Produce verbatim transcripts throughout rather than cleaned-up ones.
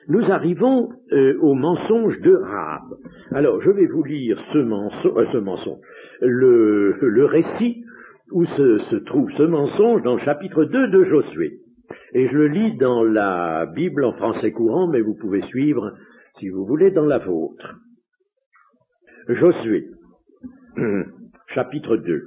nous arrivons euh, au mensonge de Rahab. Alors, je vais vous lire ce, menso euh, ce mensonge, le, le récit où se, se trouve ce mensonge dans le chapitre deux de Josué. Et je le lis dans la Bible en français courant, mais vous pouvez suivre, si vous voulez, dans la vôtre. Josué, chapitre deux.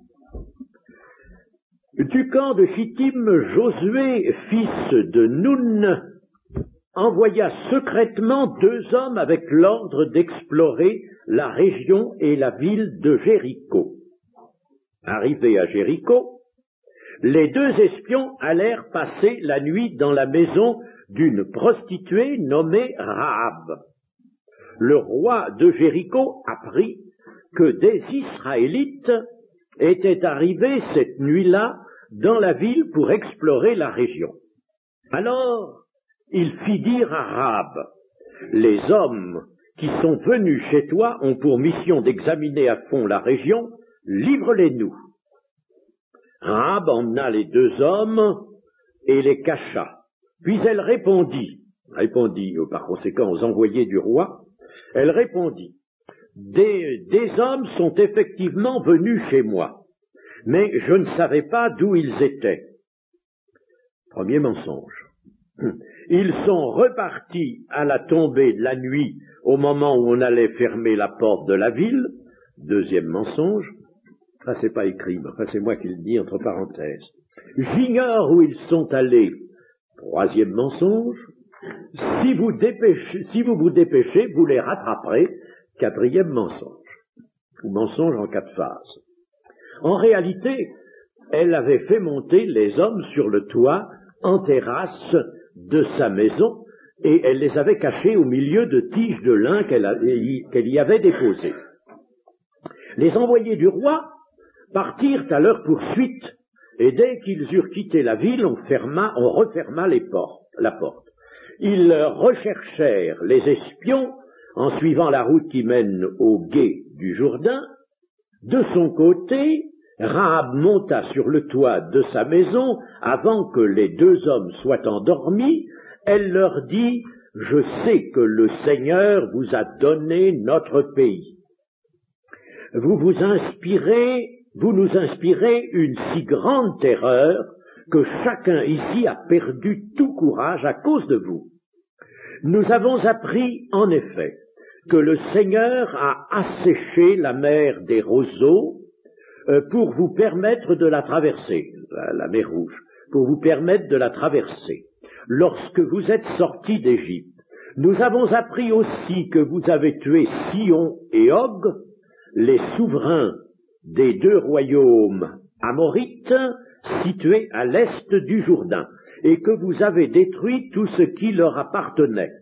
Du camp de Chittim, Josué, fils de Nun, envoya secrètement deux hommes avec l'ordre d'explorer la région et la ville de Jéricho. Arrivés à Jéricho, les deux espions allèrent passer la nuit dans la maison d'une prostituée nommée Rahab. Le roi de Jéricho apprit que des Israélites étaient arrivés cette nuit-là dans la ville pour explorer la région. Alors, il fit dire à Rahab, « Les hommes qui sont venus chez toi ont pour mission d'examiner à fond la région, livre-les-nous. » Rahab emmena les deux hommes et les cacha. Puis elle répondit, répondit par conséquent aux envoyés du roi, elle répondit, des, des hommes sont effectivement venus chez moi, mais je ne savais pas d'où ils étaient. Premier mensonge. Ils sont repartis à la tombée de la nuit au moment où on allait fermer la porte de la ville. Deuxième mensonge. Ça, c'est pas écrit, mais enfin, c'est moi qui le dis entre parenthèses. J'ignore où ils sont allés. Troisième mensonge. Si vous dépêchez, si vous vous dépêchez, vous les rattraperez. Quatrième mensonge. Ou mensonge en quatre phases. En réalité, elle avait fait monter les hommes sur le toit, en terrasse de sa maison, et elle les avait cachés au milieu de tiges de lin qu'elle qu'elle y avait déposées. Les envoyés du roi partirent à leur poursuite, et dès qu'ils eurent quitté la ville, on, ferma, on referma les portes, la porte. Ils recherchèrent les espions en suivant la route qui mène au gué du Jourdain. De son côté, Rahab monta sur le toit de sa maison avant que les deux hommes soient endormis. Elle leur dit, « Je sais que le Seigneur vous a donné notre pays. Vous vous inspirez, vous nous inspirez une si grande terreur que chacun ici a perdu tout courage à cause de vous. Nous avons appris, en effet, que le Seigneur a asséché la mer des roseaux euh, pour vous permettre de la traverser, la, la mer Rouge, pour vous permettre de la traverser. Lorsque vous êtes sortis d'Égypte, nous avons appris aussi que vous avez tué Sihon et Og, les souverains des deux royaumes amorites situés à l'est du Jourdain, et que vous avez détruit tout ce qui leur appartenait.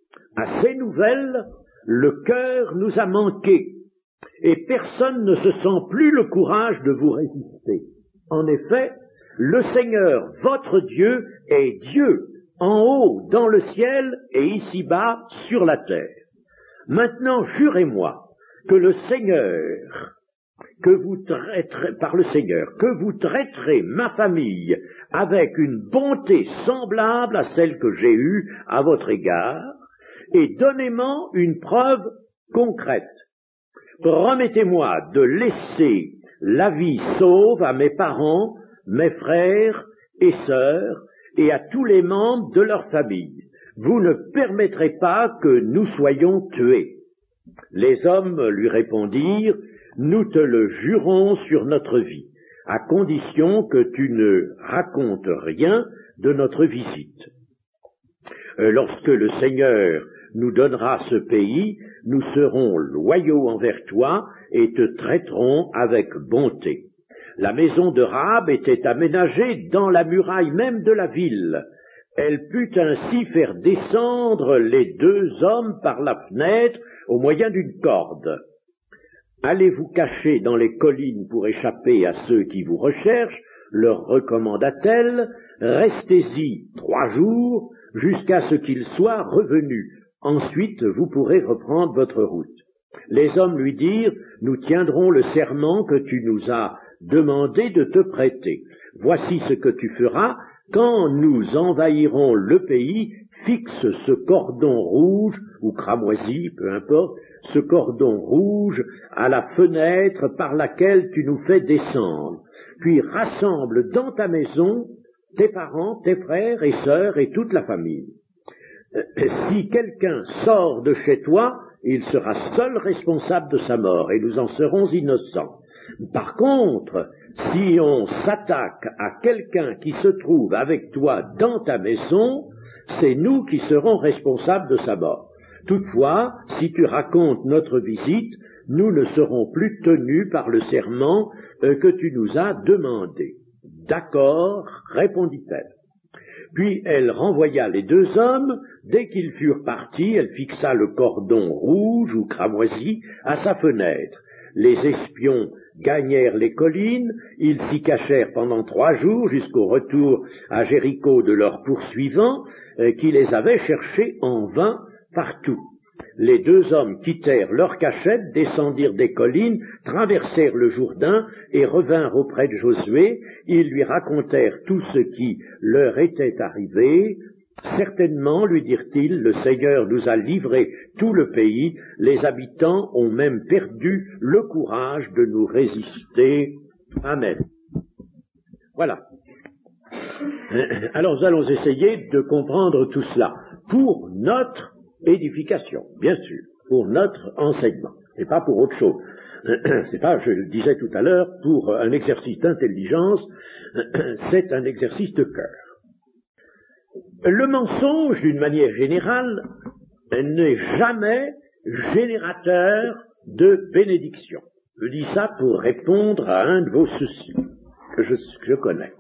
À ces nouvelles, le cœur nous a manqué, et personne ne se sent plus le courage de vous résister. En effet, le Seigneur, votre Dieu, est Dieu, en haut dans le ciel et ici-bas sur la terre. Maintenant, jurez-moi que le Seigneur, que vous traiterez, par le Seigneur, que vous traiterez ma famille avec une bonté semblable à celle que j'ai eue à votre égard, et donnez-moi une preuve concrète. Promettez-moi de laisser la vie sauve à mes parents, mes frères et sœurs, et à tous les membres de leur famille. Vous ne permettrez pas que nous soyons tués. Les hommes lui répondirent, nous te le jurons sur notre vie, à condition que tu ne racontes rien de notre visite. Euh, lorsque le Seigneur nous donnera ce pays, nous serons loyaux envers toi et te traiterons avec bonté. La maison de Rahab était aménagée dans la muraille même de la ville. Elle put ainsi faire descendre les deux hommes par la fenêtre au moyen d'une corde. Allez vous cacher dans les collines pour échapper à ceux qui vous recherchent, leur recommanda-t-elle, restez-y trois jours jusqu'à ce qu'ils soient revenus. Ensuite, vous pourrez reprendre votre route. Les hommes lui dirent, nous tiendrons le serment que tu nous as demandé de te prêter. Voici ce que tu feras quand nous envahirons le pays, fixe ce cordon rouge, ou cramoisi, peu importe, ce cordon rouge à la fenêtre par laquelle tu nous fais descendre, puis rassemble dans ta maison tes parents, tes frères et sœurs et toute la famille. Si quelqu'un sort de chez toi, il sera seul responsable de sa mort, et nous en serons innocents. Par contre, si on s'attaque à quelqu'un qui se trouve avec toi dans ta maison, c'est nous qui serons responsables de sa mort. Toutefois, si tu racontes notre visite, nous ne serons plus tenus par le serment euh, que tu nous as demandé. D'accord, répondit-elle. Puis elle renvoya les deux hommes. Dès qu'ils furent partis, elle fixa le cordon rouge ou cramoisi à sa fenêtre. Les espions gagnèrent les collines, ils s'y cachèrent pendant trois jours jusqu'au retour à Jéricho de leurs poursuivants, euh, qui les avaient cherchés en vain partout. Les deux hommes quittèrent leur cachette, descendirent des collines, traversèrent le Jourdain et revinrent auprès de Josué. Ils lui racontèrent tout ce qui leur était arrivé. Certainement, lui dirent-ils, le Seigneur nous a livré tout le pays, les habitants ont même perdu le courage de nous résister. Amen. Voilà. Alors nous allons essayer de comprendre tout cela pour notre édification, bien sûr, pour notre enseignement, et pas pour autre chose. C'est pas, je le disais tout à l'heure, pour un exercice d'intelligence, c'est un exercice de cœur. Le mensonge, d'une manière générale, n'est jamais générateur de bénédiction. Je dis ça pour répondre à un de vos soucis, que je, que je connais.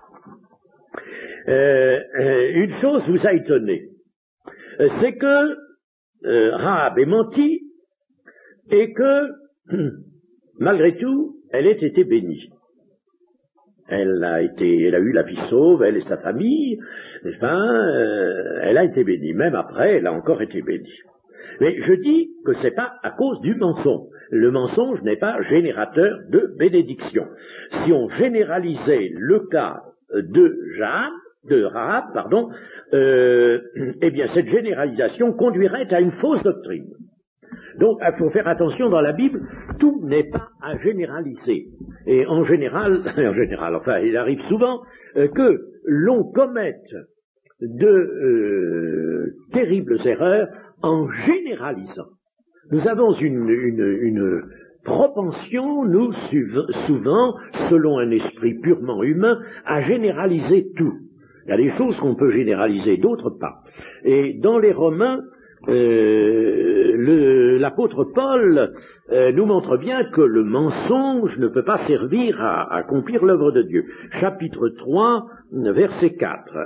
Euh, euh, une chose vous a étonné, c'est que euh, Rahab ait menti et que, malgré tout, elle ait été bénie. Elle a été, elle a eu la vie sauve, elle et sa famille, n'est-ce pas, euh, elle a été bénie. Même après, elle a encore été bénie. Mais je dis que c'est pas à cause du mensonge. Le mensonge n'est pas générateur de bénédiction. Si on généralisait le cas de Rahab, de Rahab, pardon, euh, eh bien cette généralisation conduirait à une fausse doctrine. Donc il faut faire attention dans la Bible, tout n'est pas à généraliser. Et en général, en général, enfin il arrive souvent euh, que l'on commette de euh, terribles erreurs en généralisant. Nous avons une, une, une propension, nous, souvent, selon un esprit purement humain, à généraliser tout. Il y a des choses qu'on peut généraliser, d'autres pas. Et dans les Romains, euh, le, l'apôtre Paul euh, nous montre bien que le mensonge ne peut pas servir à, à accomplir l'œuvre de Dieu. Chapitre trois, verset quatre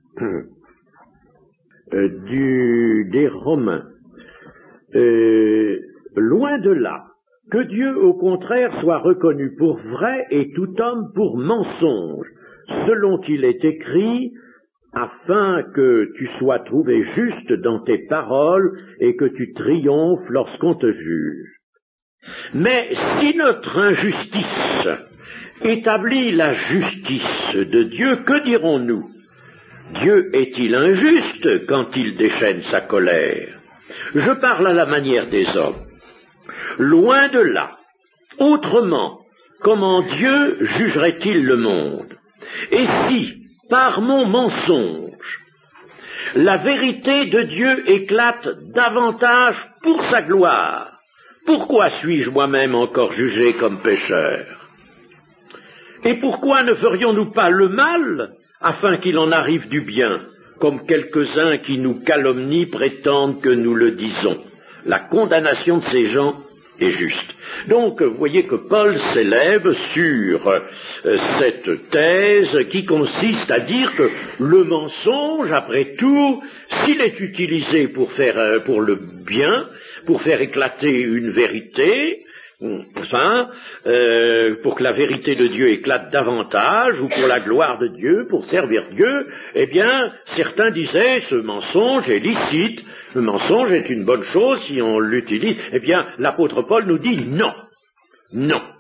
euh, du, des Romains. Euh, loin de là, que Dieu au contraire soit reconnu pour vrai et tout homme pour mensonge, selon qu'il est écrit, afin que tu sois trouvé juste dans tes paroles et que tu triomphes lorsqu'on te juge. Mais si notre injustice établit la justice de Dieu, que dirons-nous? Dieu est-il injuste quand il déchaîne sa colère? Je parle à la manière des hommes. Loin de là. Autrement, comment Dieu jugerait-il le monde? Et si, par mon mensonge, la vérité de Dieu éclate davantage pour sa gloire, pourquoi suis-je moi-même encore jugé comme pécheur? Et pourquoi ne ferions-nous pas le mal afin qu'il en arrive du bien, comme quelques-uns qui nous calomnient prétendent que nous le disons? La condamnation de ces gens est juste. Donc, vous voyez que Paul s'élève sur euh, cette thèse qui consiste à dire que le mensonge, après tout, s'il est utilisé pour faire euh, pour le bien, pour faire éclater une vérité, enfin, euh, pour que la vérité de Dieu éclate davantage, ou pour la gloire de Dieu, pour servir Dieu, eh bien, certains disaient, ce mensonge est licite, le mensonge est une bonne chose si on l'utilise. Eh bien, l'apôtre Paul nous dit non, non.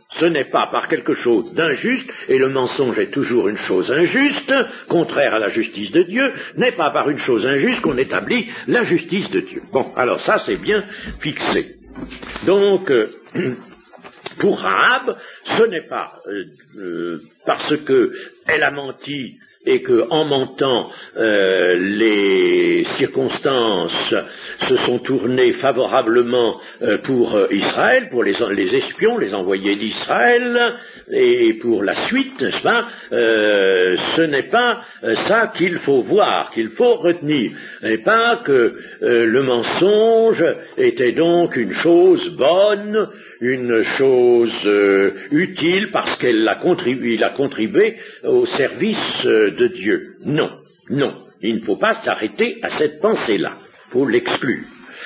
ce n'est pas par quelque chose d'injuste, et le mensonge est toujours une chose injuste, contraire à la justice de Dieu, n'est pas par une chose injuste qu'on établit la justice de Dieu. Bon, alors ça c'est bien fixé. Donc, euh, pour Rahab, ce n'est pas euh, euh, parce qu'elle a menti et que, en mentant, euh, les circonstances se sont tournées favorablement euh, pour euh, Israël, pour les, les espions, les envoyés d'Israël, et pour la suite, n'est-ce pas, euh, ce n'est pas euh, ça qu'il faut voir, qu'il faut retenir, et pas que euh, le mensonge était donc une chose bonne, une chose euh, utile parce qu'elle a contribué, il a contribué au service euh, de Dieu. Non, non, il ne faut pas s'arrêter à cette pensée-là, il faut l'exclure.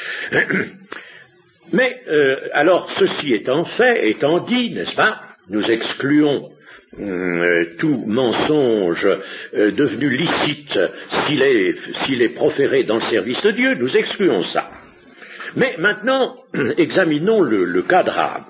Mais, euh, alors, ceci étant fait, étant dit, n'est-ce pas, nous excluons euh, tout mensonge euh, devenu licite s'il est, s'il est proféré dans le service de Dieu, nous excluons ça. Mais maintenant, examinons le, le cas de Rahab.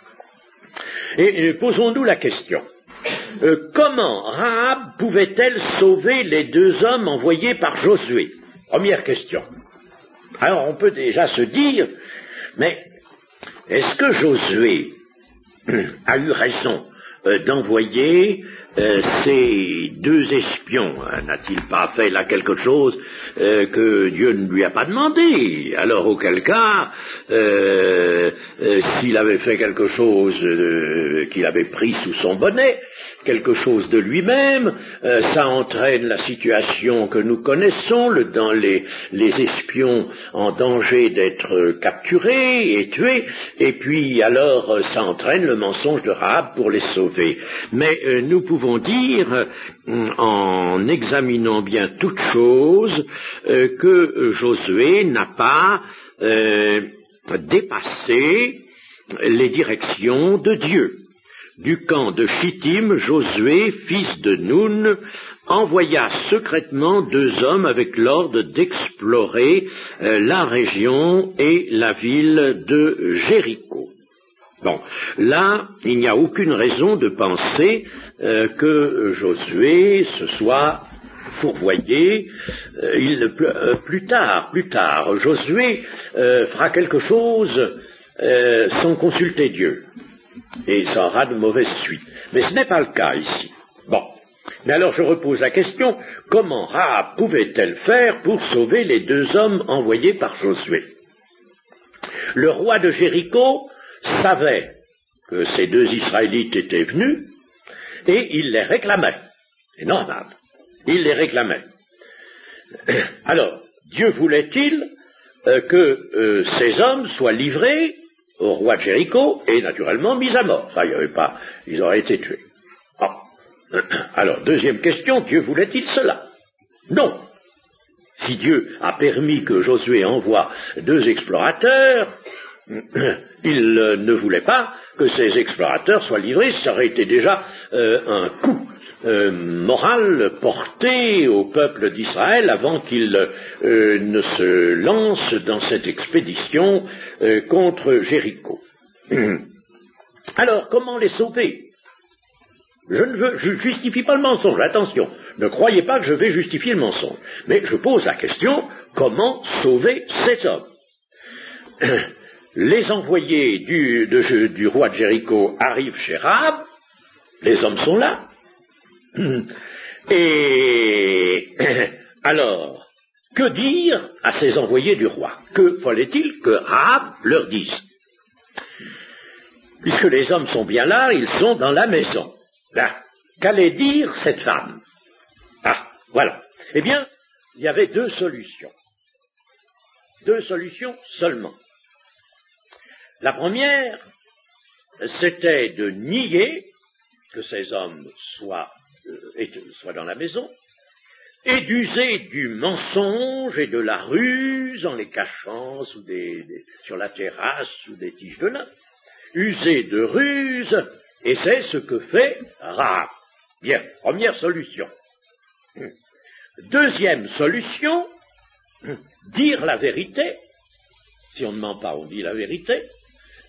Et, et posons-nous la question. Euh, comment Rahab pouvait-elle sauver les deux hommes envoyés par Josué? Première question. Alors on peut déjà se dire, mais est-ce que Josué a eu raison euh, d'envoyer euh, ces deux espions? N'a-t-il pas fait là quelque chose euh, que Dieu ne lui a pas demandé? Alors auquel cas, euh, euh, s'il avait fait quelque chose euh, qu'il avait pris sous son bonnet, quelque chose de lui-même, euh, ça entraîne la situation que nous connaissons, le, dans les, les espions en danger d'être capturés et tués, et puis alors euh, ça entraîne le mensonge de Rahab pour les sauver. Mais euh, nous pouvons dire, euh, en examinant bien toutes choses, euh, que Josué n'a pas euh, dépassé les directions de Dieu. Du camp de Chittim, Josué, fils de Nun, envoya secrètement deux hommes avec l'ordre d'explorer euh, la région et la ville de Jéricho. Bon, là, il n'y a aucune raison de penser euh, que Josué se soit fourvoyé. Euh, il, euh, plus tard, plus tard, Josué euh, fera quelque chose euh, sans consulter Dieu. Et ça aura de mauvaises suites. Mais ce n'est pas le cas ici. Bon. Mais alors je repose la question, comment Rahab pouvait-elle faire pour sauver les deux hommes envoyés par Josué? Le roi de Jéricho savait que ces deux Israélites étaient venus, et il les réclamait. C'est normal. Il les réclamait. Alors, Dieu voulait-il euh, que euh, ces hommes soient livrés au roi de Jéricho, et naturellement mis à mort. Ça, il n'y avait pas, ils auraient été tués. Ah. Alors, deuxième question, Dieu voulait-il cela? Non. Si Dieu a permis que Josué envoie deux explorateurs, il euh, ne voulait pas que ces explorateurs soient livrés, ça aurait été déjà euh, un coup euh, moral porté au peuple d'Israël avant qu'il euh, ne se lance dans cette expédition euh, contre Jéricho. Alors, comment les sauver? Je ne veux, je justifie pas le mensonge, attention, ne croyez pas que je vais justifier le mensonge, mais je pose la question, comment sauver ces hommes? Les envoyés du, de, du roi de Jéricho arrivent chez Rahab, les hommes sont là, et alors, que dire à ces envoyés du roi? Que fallait-il que Rahab leur dise? Puisque les hommes sont bien là, ils sont dans la maison. Là, qu'allait dire cette femme? Ah, voilà. Eh bien, il y avait deux solutions. Deux solutions seulement. La première, c'était de nier que ces hommes soient, euh, soient dans la maison, et d'user du mensonge et de la ruse en les cachant sous des, des, sur la terrasse sous des tiges de lin. User de ruse, et c'est ce que fait Rahab. Bien, première solution. Deuxième solution, dire la vérité. Si on ne ment pas, on dit la vérité.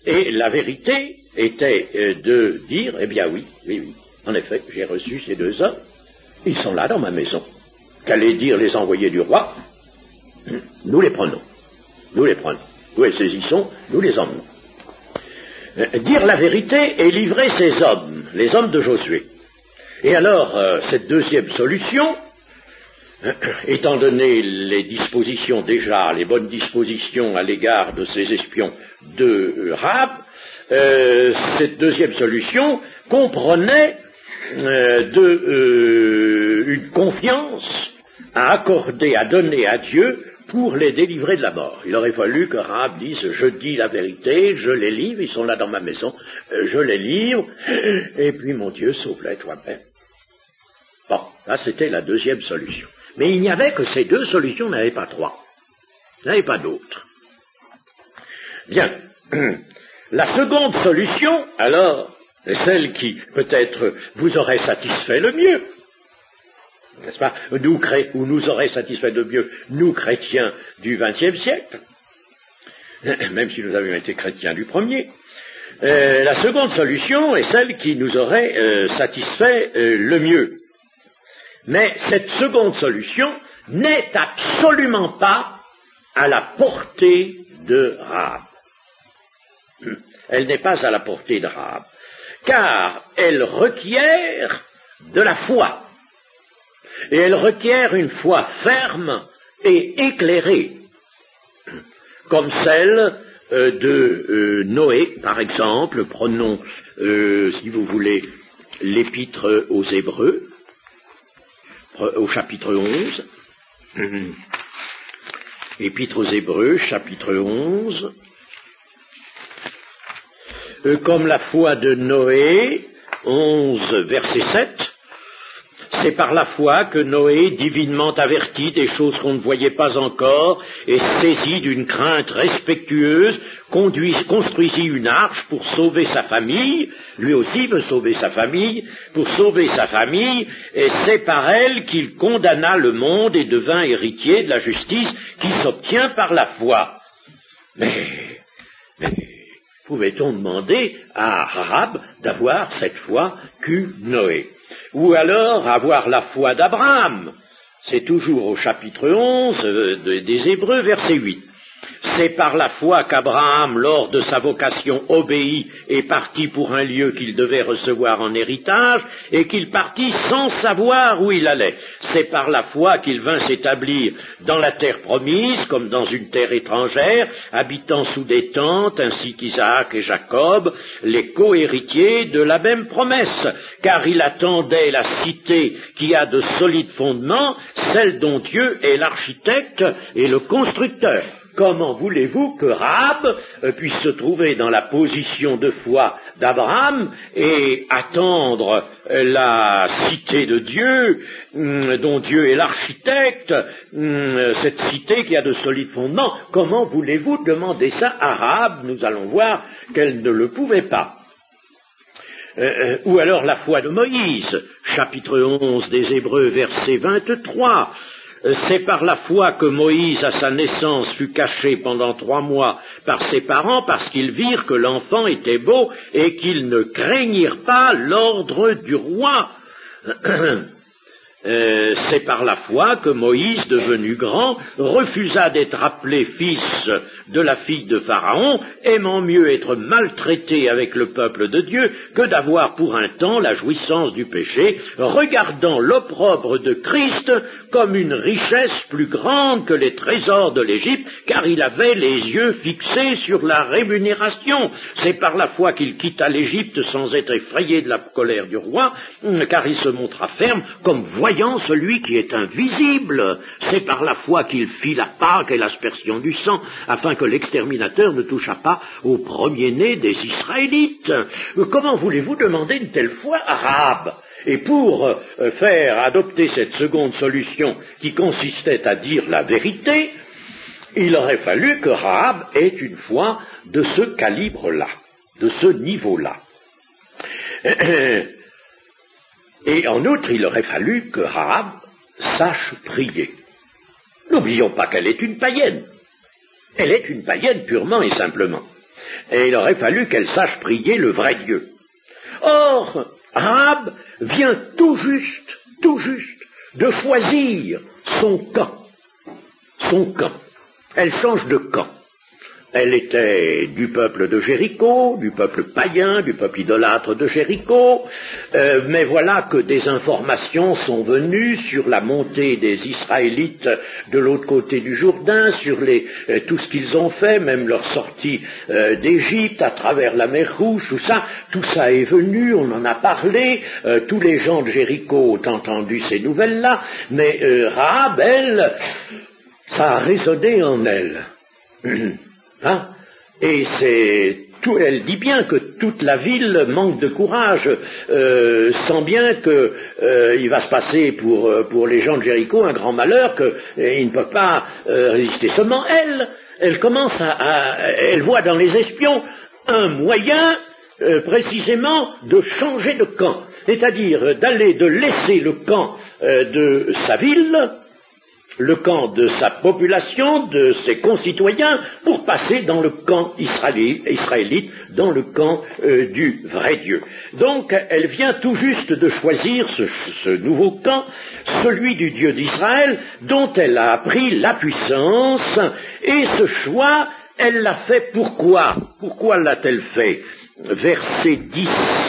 Et la vérité était euh, de dire, eh bien oui, oui, oui, en effet, j'ai reçu ces deux hommes, ils sont là dans ma maison. Qu'allaient dire les envoyés du roi? Nous les prenons, nous les prenons, nous les saisissons, nous les emmenons. Euh, dire la vérité et livrer ces hommes, les hommes de Josué. Et alors, euh, cette deuxième solution, euh, étant donné les dispositions déjà, les bonnes dispositions à l'égard de ces espions de euh, Rahab, euh, cette deuxième solution comprenait euh, de, euh, une confiance à accorder, à donner à Dieu pour les délivrer de la mort. Il aurait fallu que Rahab dise, je dis la vérité, je les livre, ils sont là dans ma maison, euh, je les livre, et puis mon Dieu, sauve-les toi-même. Bon, là c'était la deuxième solution. Mais il n'y avait que ces deux solutions, il n'y avait pas trois. Il n'y avait pas d'autres. Bien. La seconde solution, alors, est celle qui, peut-être, vous aurait satisfait le mieux. N'est-ce pas? Nous, ou nous aurait satisfait le mieux, nous, chrétiens du vingtième siècle, même si nous avions été chrétiens du premier. Euh, la seconde solution est celle qui nous aurait euh, satisfait euh, le mieux. Mais cette seconde solution n'est absolument pas à la portée de Rahab. Elle n'est pas à la portée de Rahab, car elle requiert de la foi. Et elle requiert une foi ferme et éclairée, comme celle euh, de euh, Noé, par exemple. Prenons, euh, si vous voulez, l'épître aux Hébreux, au chapitre onze. Épître aux Hébreux, chapitre onze. Euh, comme la foi de Noé, onze, verset sept. C'est par la foi que Noé, divinement averti des choses qu'on ne voyait pas encore, et saisi d'une crainte respectueuse, conduit, construisit une arche pour sauver sa famille. Lui aussi veut sauver sa famille. Pour sauver sa famille, et c'est par elle qu'il condamna le monde et devint héritier de la justice qui s'obtient par la foi. Mais, mais pouvait-on demander à Rahab d'avoir cette foi qu'eut Noé? Ou alors avoir la foi d'Abraham? C'est toujours au chapitre onze euh, des Hébreux, verset huit. C'est par la foi qu'Abraham, lors de sa vocation, obéit et partit pour un lieu qu'il devait recevoir en héritage, et qu'il partit sans savoir où il allait. C'est par la foi qu'il vint s'établir dans la terre promise, comme dans une terre étrangère, habitant sous des tentes, ainsi qu'Isaac et Jacob, les co-héritiers de la même promesse, car il attendait la cité qui a de solides fondements, celle dont Dieu est l'architecte et le constructeur. Comment voulez-vous que Rahab euh, puisse se trouver dans la position de foi d'Abraham et attendre euh, la cité de Dieu, hum, dont Dieu est l'architecte, hum, cette cité qui a de solides fondements? Comment voulez-vous demander ça à Rahab? Nous allons voir qu'elle ne le pouvait pas. Euh, ou alors la foi de Moïse, chapitre onze des Hébreux, verset vingt-trois. C'est par la foi que Moïse, à sa naissance, fut caché pendant trois mois par ses parents, parce qu'ils virent que l'enfant était beau et qu'ils ne craignirent pas l'ordre du roi. Euh, c'est par la foi que Moïse, devenu grand, refusa d'être appelé fils de la fille de Pharaon, aimant mieux être maltraité avec le peuple de Dieu que d'avoir pour un temps la jouissance du péché, regardant l'opprobre de Christ comme une richesse plus grande que les trésors de l'Égypte, car il avait les yeux fixés sur la rémunération. C'est par la foi qu'il quitta l'Égypte sans être effrayé de la colère du roi, car il se montra ferme comme voyant celui qui est invisible. C'est par la foi qu'il fit la Pâque et l'aspersion du sang, afin que l'exterminateur ne touchât pas au premier-né des Israélites. Comment voulez-vous demander une telle foi à Rahab? Et pour euh, faire adopter cette seconde solution qui consistait à dire la vérité, il aurait fallu que Rahab ait une foi de ce calibre-là, de ce niveau-là. Et en outre, il aurait fallu que Rahab sache prier. N'oublions pas qu'elle est une païenne. Elle est une païenne purement et simplement. Et il aurait fallu qu'elle sache prier le vrai Dieu. Or, Rahab vient tout juste, tout juste, de choisir son camp. Son camp. Elle change de camp. Elle était du peuple de Jéricho, du peuple païen, du peuple idolâtre de Jéricho, euh, mais voilà que des informations sont venues sur la montée des Israélites de l'autre côté du Jourdain, sur les, euh, tout ce qu'ils ont fait, même leur sortie euh, d'Égypte à travers la mer Rouge, tout ça, tout ça est venu, on en a parlé, euh, tous les gens de Jéricho ont entendu ces nouvelles-là, mais euh, Rahab, elle, ça a résonné en elle. Hein? Et c'est tout, elle dit bien que toute la ville manque de courage, euh, sent bien que euh, il va se passer pour, pour les gens de Jéricho un grand malheur, qu'ils ne peuvent pas euh, résister. Seulement elle, elle commence à, à, elle voit dans les espions un moyen euh, précisément de changer de camp, c'est-à-dire d'aller, de laisser le camp euh, de sa ville, le camp de sa population, de ses concitoyens, pour passer dans le camp israélite, dans le camp euh, du vrai Dieu. Donc, elle vient tout juste de choisir ce, ce nouveau camp, celui du Dieu d'Israël, dont elle a appris la puissance, et ce choix, elle l'a fait pourquoi? Pourquoi l'a-t-elle fait? Verset dix.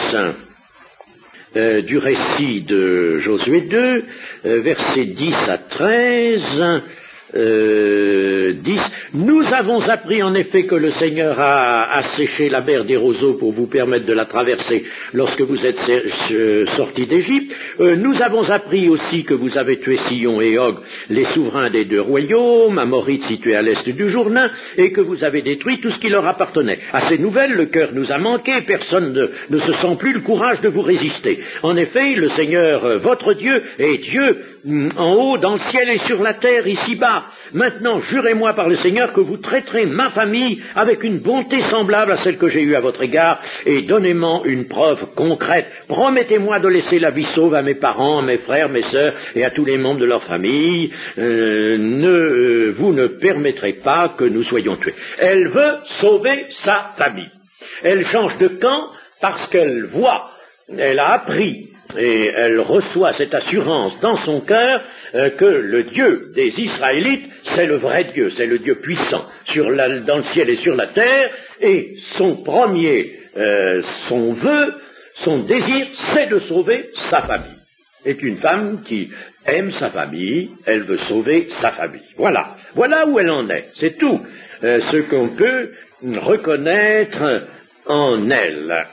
Euh, du récit de Josué deux, euh, versets dix à treize, euh, dix. Nous avons appris en effet que le Seigneur a asséché la mer des roseaux pour vous permettre de la traverser lorsque vous êtes euh, sortis d'Égypte. Euh, nous avons appris aussi que vous avez tué Sihon et Og, les souverains des deux royaumes, Amorites situés à l'est du Jourdain, et que vous avez détruit tout ce qui leur appartenait. À ces nouvelles, le cœur nous a manqué, personne ne, ne se sent plus le courage de vous résister. En effet, le Seigneur, euh, votre Dieu, est Dieu en haut, dans le ciel et sur la terre, ici-bas. Maintenant, jurez-moi par le Seigneur que vous traiterez ma famille avec une bonté semblable à celle que j'ai eue à votre égard, et donnez-moi une preuve concrète. Promettez-moi de laisser la vie sauve à mes parents, à mes frères, mes sœurs et à tous les membres de leur famille. Euh, ne, euh, vous ne permettrez pas que nous soyons tués. Elle veut sauver sa famille. Elle change de camp parce qu'elle voit, elle a appris, et elle reçoit cette assurance dans son cœur euh, que le Dieu des Israélites, c'est le vrai Dieu, c'est le Dieu puissant sur la, dans le ciel et sur la terre, et son premier, euh, son vœu, son désir, c'est de sauver sa famille. Est une femme qui aime sa famille, elle veut sauver sa famille. Voilà, voilà où elle en est, c'est tout euh, ce qu'on peut reconnaître en elle.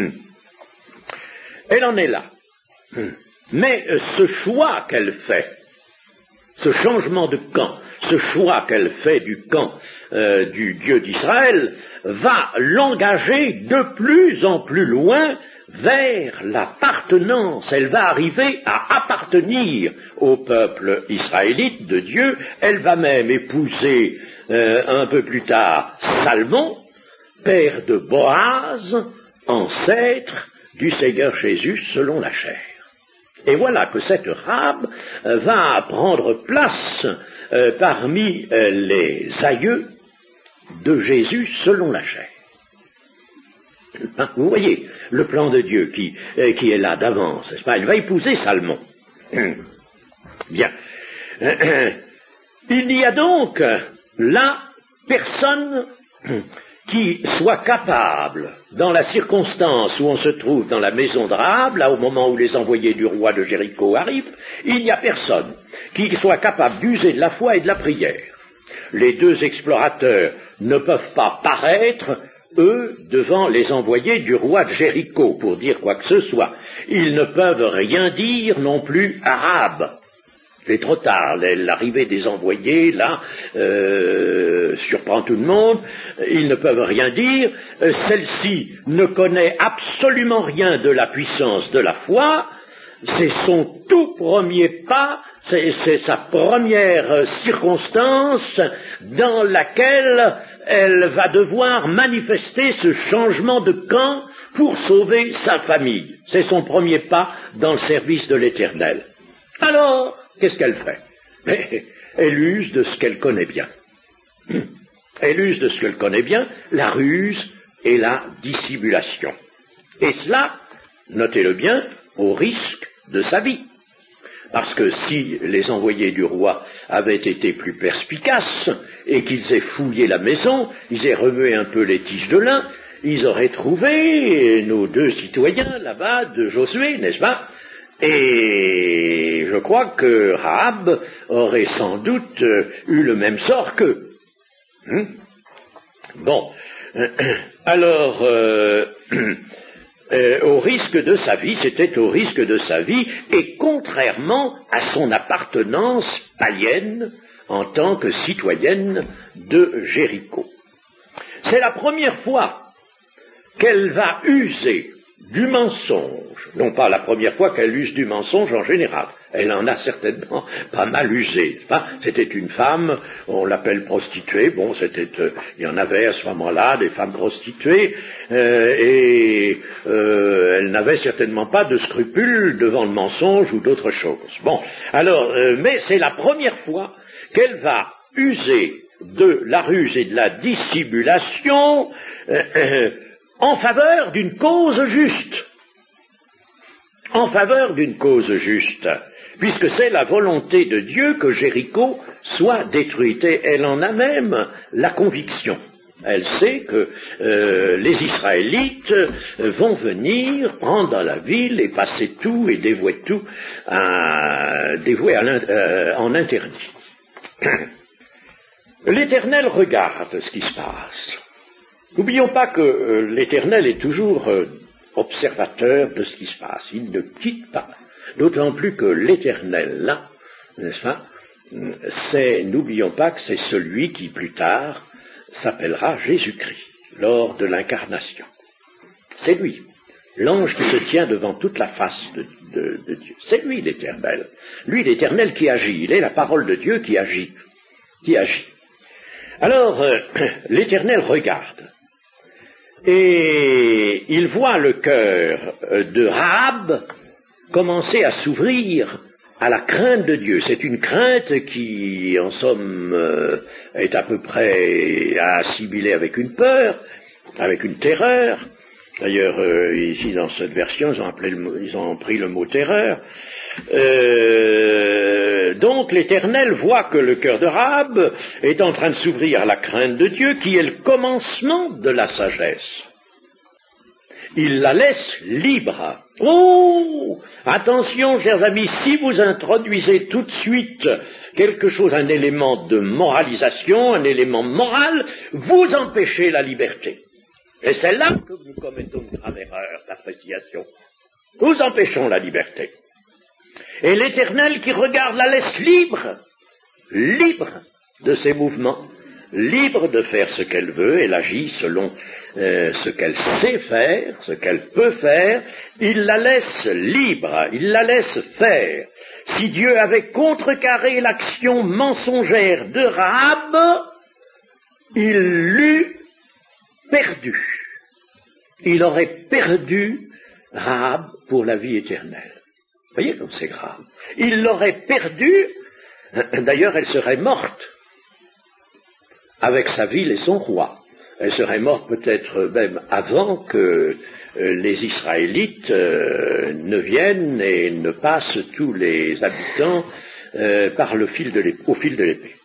Elle en est là. Mais ce choix qu'elle fait, ce changement de camp, ce choix qu'elle fait du camp euh, du Dieu d'Israël, va l'engager de plus en plus loin vers l'appartenance. Elle va arriver à appartenir au peuple israélite de Dieu. Elle va même épouser euh, un peu plus tard Salmon, père de Boaz, ancêtre du Seigneur Jésus selon la chair. Et voilà que cette Rahab va prendre place euh, parmi euh, les aïeux de Jésus selon la chair. Hein, vous voyez le plan de Dieu qui, euh, qui est là d'avance, n'est-ce pas? Elle va épouser Salmon. Bien. Il n'y a donc là personne qui soit capable, dans la circonstance où on se trouve dans la maison de Rahab, là au moment où les envoyés du roi de Jéricho arrivent, il n'y a personne qui soit capable d'user de la foi et de la prière. Les deux explorateurs ne peuvent pas paraître, eux, devant les envoyés du roi de Jéricho pour dire quoi que ce soit. Ils ne peuvent rien dire non plus à Rahab. C'est trop tard, l'arrivée des envoyés, là, euh, surprend tout le monde, ils ne peuvent rien dire, euh, celle-ci ne connaît absolument rien de la puissance de la foi, c'est son tout premier pas, c'est sa première circonstance dans laquelle elle va devoir manifester ce changement de camp pour sauver sa famille. C'est son premier pas dans le service de l'Éternel. Alors, qu'est-ce qu'elle fait? Elle use de ce qu'elle connaît bien. Elle use de ce qu'elle connaît bien, la ruse et la dissimulation. Et cela, notez-le bien, au risque de sa vie. Parce que si les envoyés du roi avaient été plus perspicaces et qu'ils aient fouillé la maison, ils aient remué un peu les tiges de lin, ils auraient trouvé nos deux citoyens là-bas de Josué, n'est-ce pas? Et je crois que Rahab aurait sans doute eu le même sort qu'eux. Hum? Bon, alors, euh, euh, au risque de sa vie, c'était au risque de sa vie, et contrairement à son appartenance païenne en tant que citoyenne de Jéricho. C'est la première fois qu'elle va user du mensonge, non pas la première fois qu'elle use du mensonge en général, elle en a certainement pas mal usé. Hein? C'était une femme, on l'appelle prostituée, bon, c'était, euh, il y en avait à ce moment-là des femmes prostituées, euh, et euh, elle n'avait certainement pas de scrupules devant le mensonge ou d'autres choses. Bon, alors, euh, mais c'est la première fois qu'elle va user de la ruse et de la dissimulation euh, euh, en faveur d'une cause juste. En faveur d'une cause juste, puisque c'est la volonté de Dieu que Jéricho soit détruite, et elle en a même la conviction. Elle sait que euh, les Israélites vont venir prendre la ville et passer tout et dévouer tout, à, dévouer à euh, en interdit. L'Éternel regarde ce qui se passe. N'oublions pas que euh, l'Éternel est toujours euh, observateur de ce qui se passe. Il ne quitte pas. D'autant plus que l'Éternel, là, n'est-ce pas, c'est, n'oublions pas que c'est celui qui, plus tard, s'appellera Jésus-Christ, lors de l'incarnation. C'est lui, l'ange qui se tient devant toute la face de, de, de Dieu. C'est lui l'Éternel. Lui l'Éternel qui agit. Il est la parole de Dieu qui agit. Qui agit. Alors, euh, l'Éternel regarde. Et il voit le cœur de Rahab commencer à s'ouvrir à la crainte de Dieu. C'est une crainte qui, en somme, euh, est à peu près assimilée avec une peur, avec une terreur. D'ailleurs, euh, ici, dans cette version, ils ont, appelé le mot, ils ont pris le mot terreur. Euh, donc, l'Éternel voit que le cœur de Rahab est en train de s'ouvrir à la crainte de Dieu, qui est le commencement de la sagesse. Il la laisse libre. Oh, attention, chers amis, si vous introduisez tout de suite quelque chose, un élément de moralisation, un élément moral, vous empêchez la liberté. Et c'est là que nous commettons une grave erreur d'appréciation. Nous empêchons la liberté. Et l'Éternel qui regarde la laisse libre, libre de ses mouvements, libre de faire ce qu'elle veut, elle agit selon euh, ce qu'elle sait faire, ce qu'elle peut faire, il la laisse libre, il la laisse faire. Si Dieu avait contrecarré l'action mensongère de Rahab, il l'eût perdu. Il aurait perdu Rahab pour la vie éternelle. Vous voyez comme c'est grave. Il l'aurait perdu, d'ailleurs elle serait morte avec sa ville et son roi. Elle serait morte peut-être même avant que euh, les Israélites euh, ne viennent et ne passent tous les habitants euh, par le fil de l'épée, au fil de l'épée.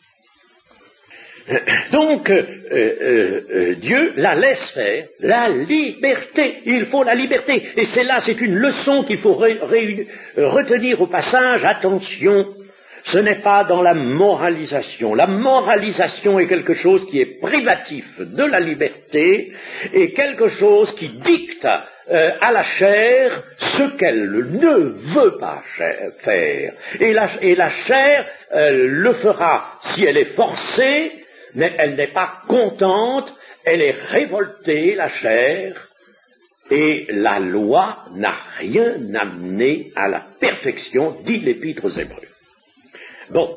Donc, euh, euh, euh, Dieu la laisse faire, la liberté, il faut la liberté, et c'est là, c'est une leçon qu'il faut ré, ré, retenir au passage, attention, ce n'est pas dans la moralisation, la moralisation est quelque chose qui est privatif de la liberté, et quelque chose qui dicte euh, à la chair ce qu'elle ne veut pas faire, et la, et la chair euh, le fera si elle est forcée, mais elle n'est pas contente, elle est révoltée, la chair, et la loi n'a rien amené à la perfection, dit l'Épître aux Hébreux. Bon,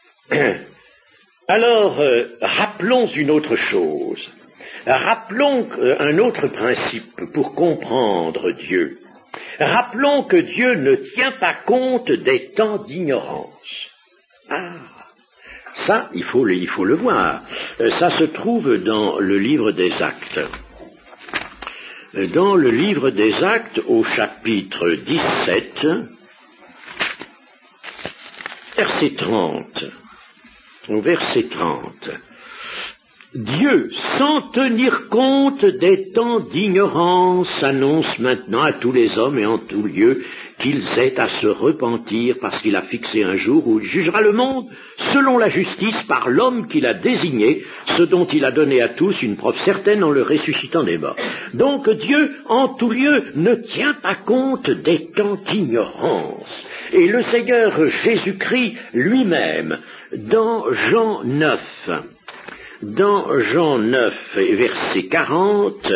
alors, euh, rappelons une autre chose, rappelons un autre principe pour comprendre Dieu. Rappelons que Dieu ne tient pas compte des temps d'ignorance. Ah, Ça, il faut, il faut le voir. Ça se trouve dans le livre des Actes. Dans le livre des Actes, au chapitre dix-sept, verset trente, au verset trente, Dieu, sans tenir compte des temps d'ignorance, annonce maintenant à tous les hommes et en tout lieu qu'ils aient à se repentir parce qu'il a fixé un jour où il jugera le monde selon la justice par l'homme qu'il a désigné, ce dont il a donné à tous une preuve certaine en le ressuscitant des morts. Donc Dieu, en tout lieu, ne tient pas compte des temps d'ignorance. Et le Seigneur Jésus-Christ lui-même, dans Jean neuf, dans Jean neuf, verset quarante,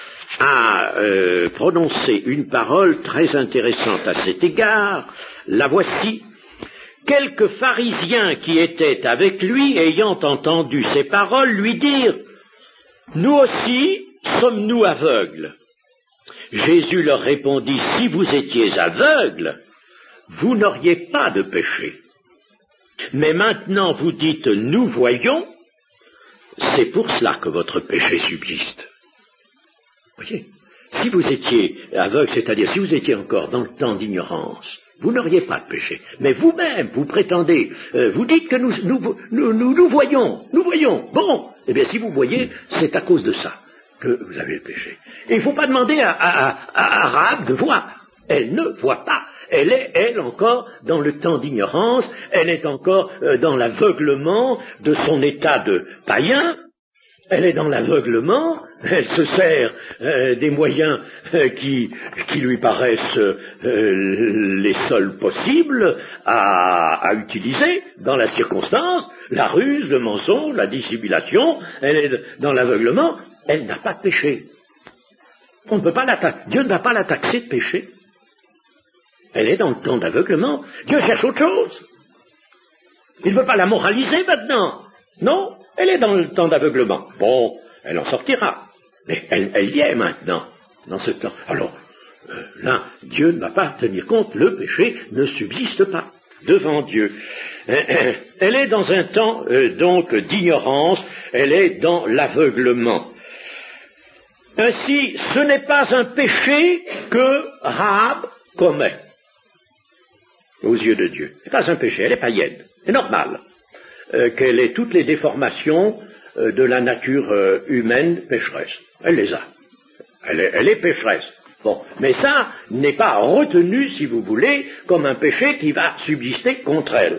a euh, prononcé une parole très intéressante à cet égard. La voici. Quelques pharisiens qui étaient avec lui, ayant entendu ces paroles, lui dirent « Nous aussi sommes-nous aveugles ?» Jésus leur répondit « Si vous étiez aveugles, vous n'auriez pas de péché. Mais maintenant vous dites « Nous voyons », c'est pour cela que votre péché subsiste. Voyez, si vous étiez aveugle, c'est-à-dire si vous étiez encore dans le temps d'ignorance, vous n'auriez pas de péché. Mais vous-même, vous prétendez, euh, vous dites que nous nous, nous, nous nous voyons, nous voyons. Bon, eh bien si vous voyez, c'est à cause de ça que vous avez le péché. Et il ne faut pas demander à, à, à, à Rahab de voir. Elle ne voit pas. Elle est, elle, encore dans le temps d'ignorance, elle est encore euh, dans l'aveuglement de son état de païen, elle est dans l'aveuglement, elle se sert euh, des moyens euh, qui, qui lui paraissent euh, les seuls possibles à, à utiliser dans la circonstance, la ruse, le mensonge, la dissimulation, elle est dans l'aveuglement, elle n'a pas de péché. On ne peut pas la ta- Dieu ne va pas la taxer de péché. Elle est dans le temps d'aveuglement. Dieu cherche autre chose. Il ne veut pas la moraliser maintenant. Non, elle est dans le temps d'aveuglement. Bon, elle en sortira. Mais elle, elle y est maintenant, dans ce temps. Alors, euh, là, Dieu ne va pas tenir compte. Le péché ne subsiste pas devant Dieu. Elle est dans un temps, euh, donc, d'ignorance. Elle est dans l'aveuglement. Ainsi, ce n'est pas un péché que Rahab commet aux yeux de Dieu. Ce n'est pas un péché, elle est païenne. C'est normal euh, qu'elle ait toutes les déformations euh, de la nature euh, humaine pécheresse. Elle les a. Elle est, elle est pécheresse. Bon, mais ça n'est pas retenu, si vous voulez, comme un péché qui va subsister contre elle.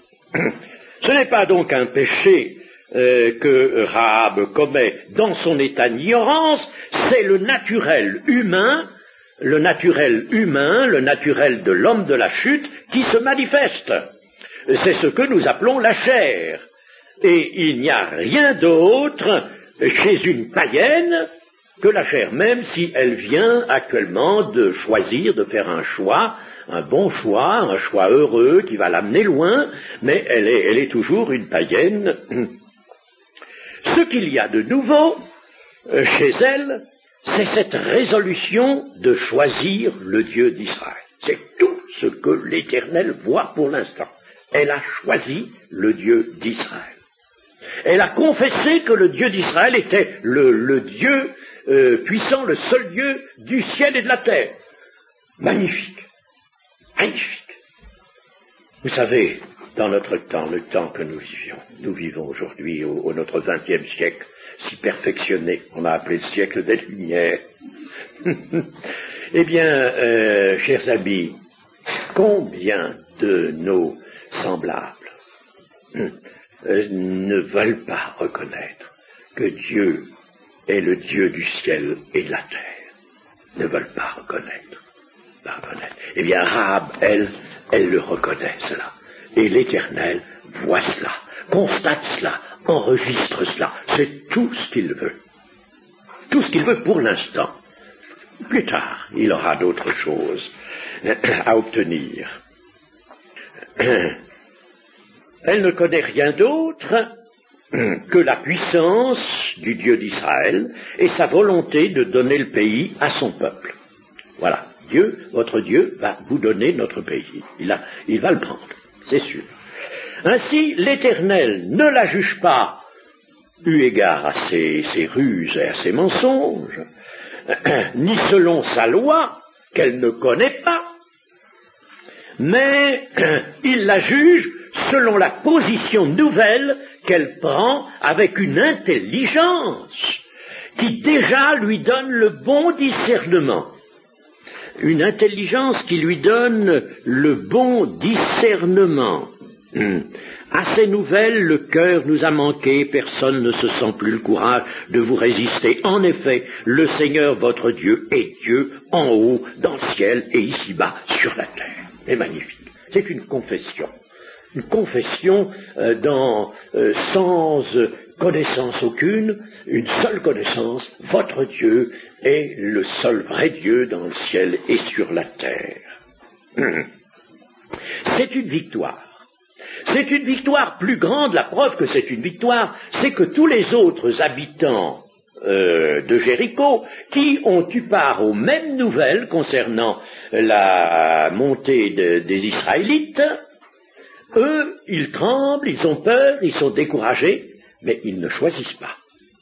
Ce n'est pas donc un péché euh, que Rahab commet dans son état d'ignorance, c'est le naturel humain, le naturel humain, le naturel de l'homme de la chute, qui se manifeste. C'est ce que nous appelons la chair. Et il n'y a rien d'autre chez une païenne que la chair, même si elle vient actuellement de choisir, de faire un choix, un bon choix, un choix heureux qui va l'amener loin, mais elle est, elle est toujours une païenne. Ce qu'il y a de nouveau chez elle, c'est cette résolution de choisir le Dieu d'Israël. C'est tout ce que l'Éternel voit pour l'instant. Elle a choisi le Dieu d'Israël. Elle a confessé que le Dieu d'Israël était le, le Dieu euh, puissant, le seul Dieu du ciel et de la terre. Magnifique. Magnifique. Vous savez, dans notre temps, le temps que nous vivions, nous vivons aujourd'hui au, au notre vingtième siècle, si perfectionné, on a appelé le siècle des Lumières. Eh bien, euh, chers amis, combien de nos semblables euh, ne veulent pas reconnaître que Dieu est le Dieu du ciel et de la terre, ne veulent pas reconnaître, pas reconnaître. Eh bien, Rahab, elle, elle le reconnaît, cela. Et l'Éternel voit cela, constate cela, enregistre cela. C'est tout ce qu'il veut. Tout ce qu'il veut pour l'instant. Plus tard, il aura d'autres choses à obtenir. Elle ne connaît rien d'autre que la puissance du Dieu d'Israël et sa volonté de donner le pays à son peuple. Voilà. Dieu, votre Dieu, va vous donner notre pays. Il, a, il va le prendre, c'est sûr. Ainsi, l'Éternel ne la juge pas, eu égard à ses, ses ruses et à ses mensonges, ni selon sa loi, qu'elle ne connaît pas, mais il la juge selon la position nouvelle qu'elle prend avec une intelligence qui déjà lui donne le bon discernement. Une intelligence qui lui donne le bon discernement. À ces nouvelles, le cœur nous a manqué, personne ne se sent plus le courage de vous résister. En effet, le Seigneur votre Dieu est Dieu en haut, dans le ciel, et ici-bas, sur la terre. C'est magnifique. C'est une confession. Une confession euh, dans, euh, sans euh, connaissance aucune, une seule connaissance, votre Dieu est le seul vrai Dieu dans le ciel et sur la terre. Hum. C'est une victoire. C'est une victoire plus grande, la preuve que c'est une victoire, c'est que tous les autres habitants euh, de Jéricho, qui ont eu part aux mêmes nouvelles concernant la montée de, des Israélites, eux, ils tremblent, ils ont peur, ils sont découragés, mais ils ne choisissent pas.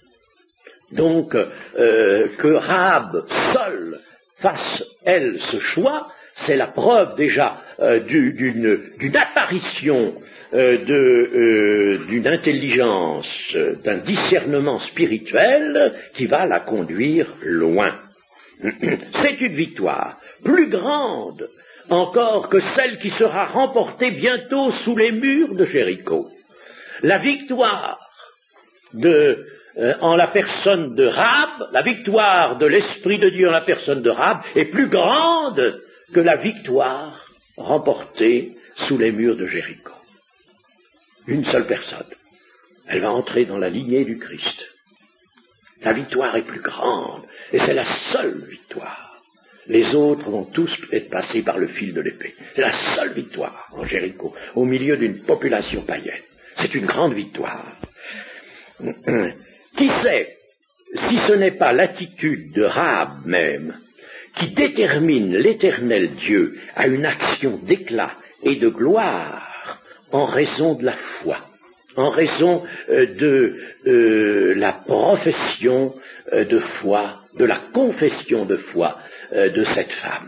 Donc, euh, que Rahab seule fasse, elle, ce choix, c'est la preuve déjà euh, du, d'une, d'une apparition, euh, de, euh, d'une intelligence, euh, d'un discernement spirituel qui va la conduire loin. C'est une victoire plus grande encore que celle qui sera remportée bientôt sous les murs de Jéricho. La victoire de, euh, en la personne de Rahab, la victoire de l'Esprit de Dieu en la personne de Rahab est plus grande que la victoire remportée sous les murs de Jéricho. Une seule personne. Elle va entrer dans la lignée du Christ. La victoire est plus grande, et c'est la seule victoire. Les autres vont tous être passés par le fil de l'épée. C'est la seule victoire en Jéricho, au milieu d'une population païenne. C'est une grande victoire. Qui sait si ce n'est pas l'attitude de Rahab même qui détermine l'Éternel Dieu à une action d'éclat et de gloire en raison de la foi, en raison euh, de euh, la profession euh, de foi, de la confession de foi euh, de cette femme.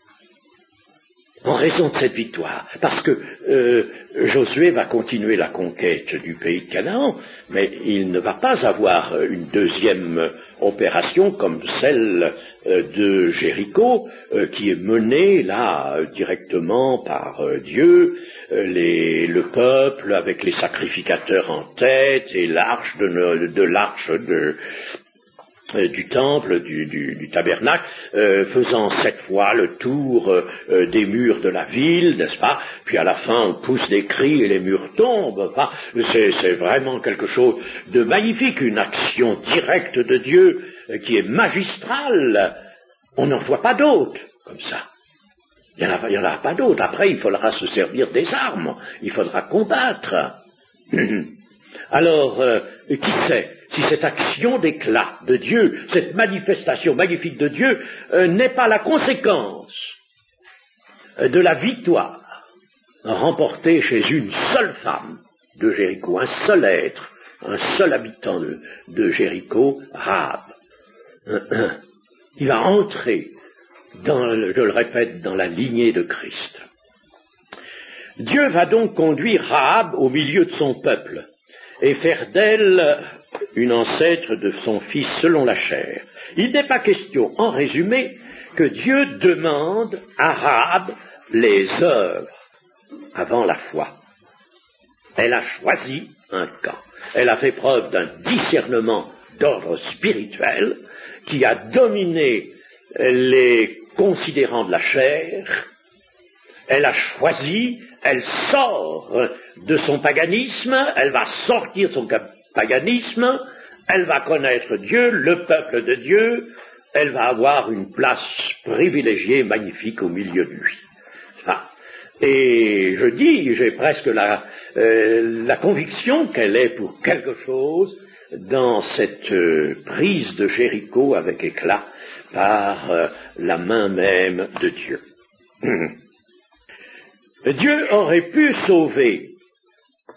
En raison de cette victoire, parce que euh, Josué va continuer la conquête du pays de Canaan, mais il ne va pas avoir une deuxième opération comme celle euh, de Jéricho, euh, qui est menée là euh, directement par euh, Dieu, euh, les, le peuple avec les sacrificateurs en tête et l'arche de, de l'arche de du temple, du, du, du tabernacle, euh, faisant sept fois le tour euh, des murs de la ville, n'est-ce pas? Puis à la fin, on pousse des cris et les murs tombent. Enfin, c'est, c'est vraiment quelque chose de magnifique, une action directe de Dieu euh, qui est magistrale. On n'en voit pas d'autres comme ça. Il n'y en, en aura pas d'autres. Après, il faudra se servir des armes. Il faudra combattre. Alors, euh, qui sait si cette action d'éclat de Dieu, cette manifestation magnifique de Dieu, euh, n'est pas la conséquence euh, de la victoire remportée chez une seule femme de Jéricho, un seul être, un seul habitant de, de Jéricho, Rahab, qui va entrer, dans, je le répète, dans la lignée de Christ. Dieu va donc conduire Rahab au milieu de son peuple et faire d'elle une ancêtre de son fils selon la chair. Il n'est pas question, en résumé, que Dieu demande à Rahab les œuvres avant la foi. Elle a choisi un camp. Elle a fait preuve d'un discernement d'ordre spirituel qui a dominé les considérants de la chair. Elle a choisi, elle sort de son paganisme, elle va sortir de son paganisme, elle va connaître Dieu, le peuple de Dieu, elle va avoir une place privilégiée, magnifique au milieu de lui. Ah. Et je dis, j'ai presque la, euh, la conviction qu'elle est pour quelque chose dans cette euh, prise de Jéricho avec éclat par euh, la main même de Dieu. Dieu aurait pu sauver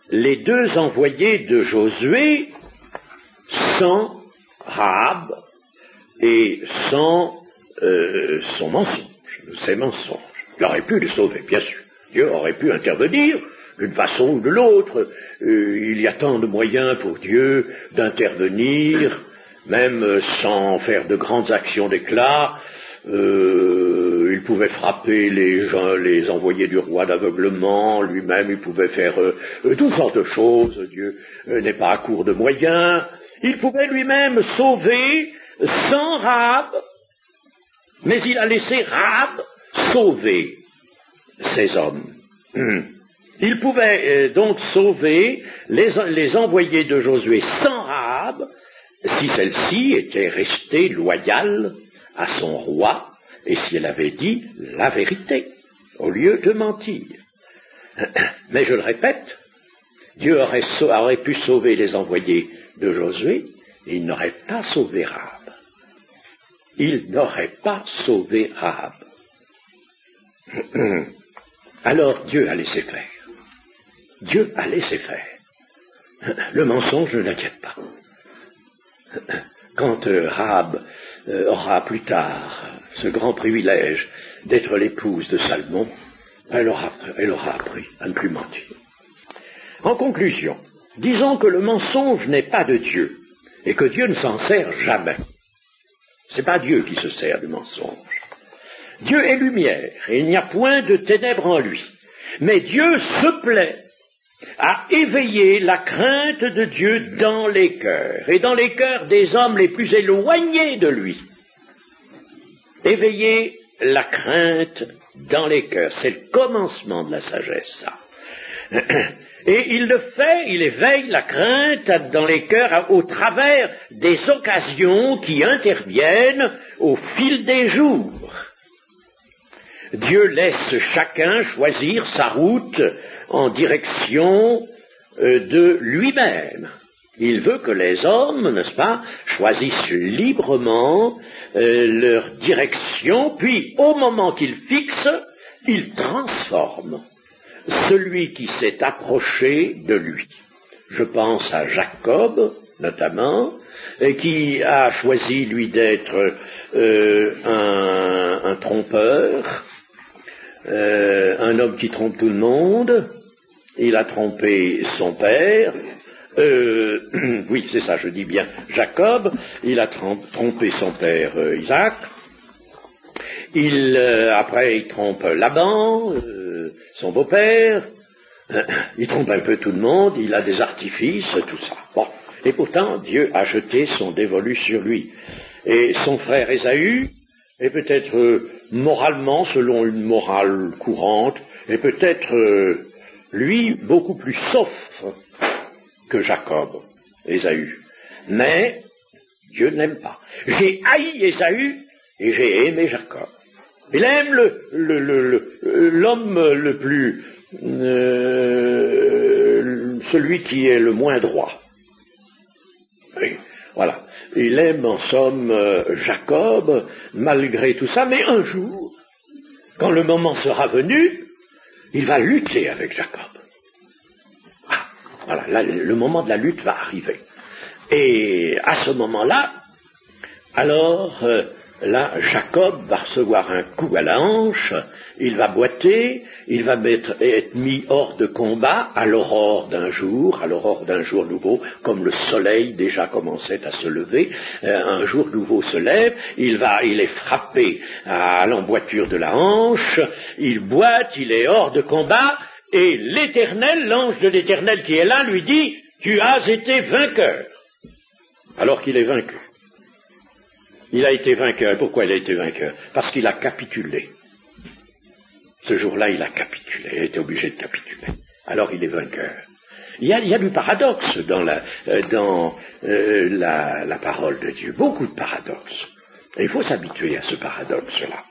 les deux envoyés de Josué sans Rahab et sans euh, son mensonge, ses mensonges. Il aurait pu le sauver, bien sûr. Dieu aurait pu intervenir d'une façon ou de l'autre. Euh, il y a tant de moyens pour Dieu d'intervenir, même sans faire de grandes actions d'éclat. Euh, il pouvait frapper les gens, les envoyés du roi d'aveuglement, lui-même il pouvait faire euh, euh, toutes sortes de choses. Dieu euh, n'est pas à court de moyens. Il pouvait lui-même sauver sans Rahab, mais il a laissé Rahab sauver ces hommes. Il pouvait euh, donc sauver les, les envoyés de Josué sans Rahab, si celle-ci était restée loyale à son roi, et si elle avait dit la vérité, au lieu de mentir. Mais je le répète, Dieu aurait, aurait pu sauver les envoyés de Josué, et il n'aurait pas sauvé Rahab. Il n'aurait pas sauvé Rahab. Alors Dieu a laissé faire. Dieu a laissé faire. Le mensonge ne l'inquiète pas. Quand euh, Rahab euh, aura plus tard ce grand privilège d'être l'épouse de Salmon, elle aura, elle aura appris à ne plus mentir. En conclusion, disons que le mensonge n'est pas de Dieu et que Dieu ne s'en sert jamais. C'est pas Dieu qui se sert du mensonge. Dieu est lumière et il n'y a point de ténèbres en lui. Mais Dieu se plaît à éveiller la crainte de Dieu dans les cœurs, et dans les cœurs des hommes les plus éloignés de lui. Éveiller la crainte dans les cœurs, c'est le commencement de la sagesse, ça. Et il le fait, il éveille la crainte dans les cœurs au travers des occasions qui interviennent au fil des jours. Dieu laisse chacun choisir sa route en direction euh, de lui-même. Il veut que les hommes, n'est-ce pas, choisissent librement euh, leur direction, puis au moment qu'ils fixent, ils transforment celui qui s'est approché de lui. Je pense à Jacob, notamment, et qui a choisi, lui, d'être euh, un, un trompeur, euh, un homme qui trompe tout le monde. Il a trompé son père, euh, oui, c'est ça, je dis bien Jacob, il a trompé son père euh, Isaac, il, euh, après il trompe Laban, euh, son beau-père, euh, il trompe un peu tout le monde, il a des artifices, tout ça. Bon. Et pourtant, Dieu a jeté son dévolu sur lui. Et son frère Ésaü est peut-être euh, moralement, selon une morale courante, et peut-être... Euh, lui, beaucoup plus sauf que Jacob, Ésaü. Mais Dieu n'aime pas. J'ai haï Ésaü et j'ai aimé Jacob. Il aime le, le, le, le, l'homme le plus... Euh, celui qui est le moins droit. Et voilà. Il aime en somme euh, Jacob, malgré tout ça, mais un jour, quand le moment sera venu, il va lutter avec Jacob. Ah, voilà, là, le moment de la lutte va arriver. Et à ce moment-là, alors, euh, là, Jacob va recevoir un coup à la hanche, il va boiter, il va mettre, être mis hors de combat à l'aurore d'un jour, à l'aurore d'un jour nouveau, comme le soleil déjà commençait à se lever, euh, un jour nouveau se lève, il va, il est frappé à l'emboîture de la hanche, il boite, il est hors de combat, et l'Éternel, l'ange de l'Éternel qui est là, lui dit, tu as été vainqueur, alors qu'il est vaincu. Il a été vainqueur. Pourquoi il a été vainqueur? Parce qu'il a capitulé. Ce jour-là, il a capitulé. Il a été obligé de capituler. Alors il est vainqueur. Il y a, il y a du paradoxe dans, la, euh, dans euh, la, la parole de Dieu. Beaucoup de paradoxes. Et il faut s'habituer à ce paradoxe-là.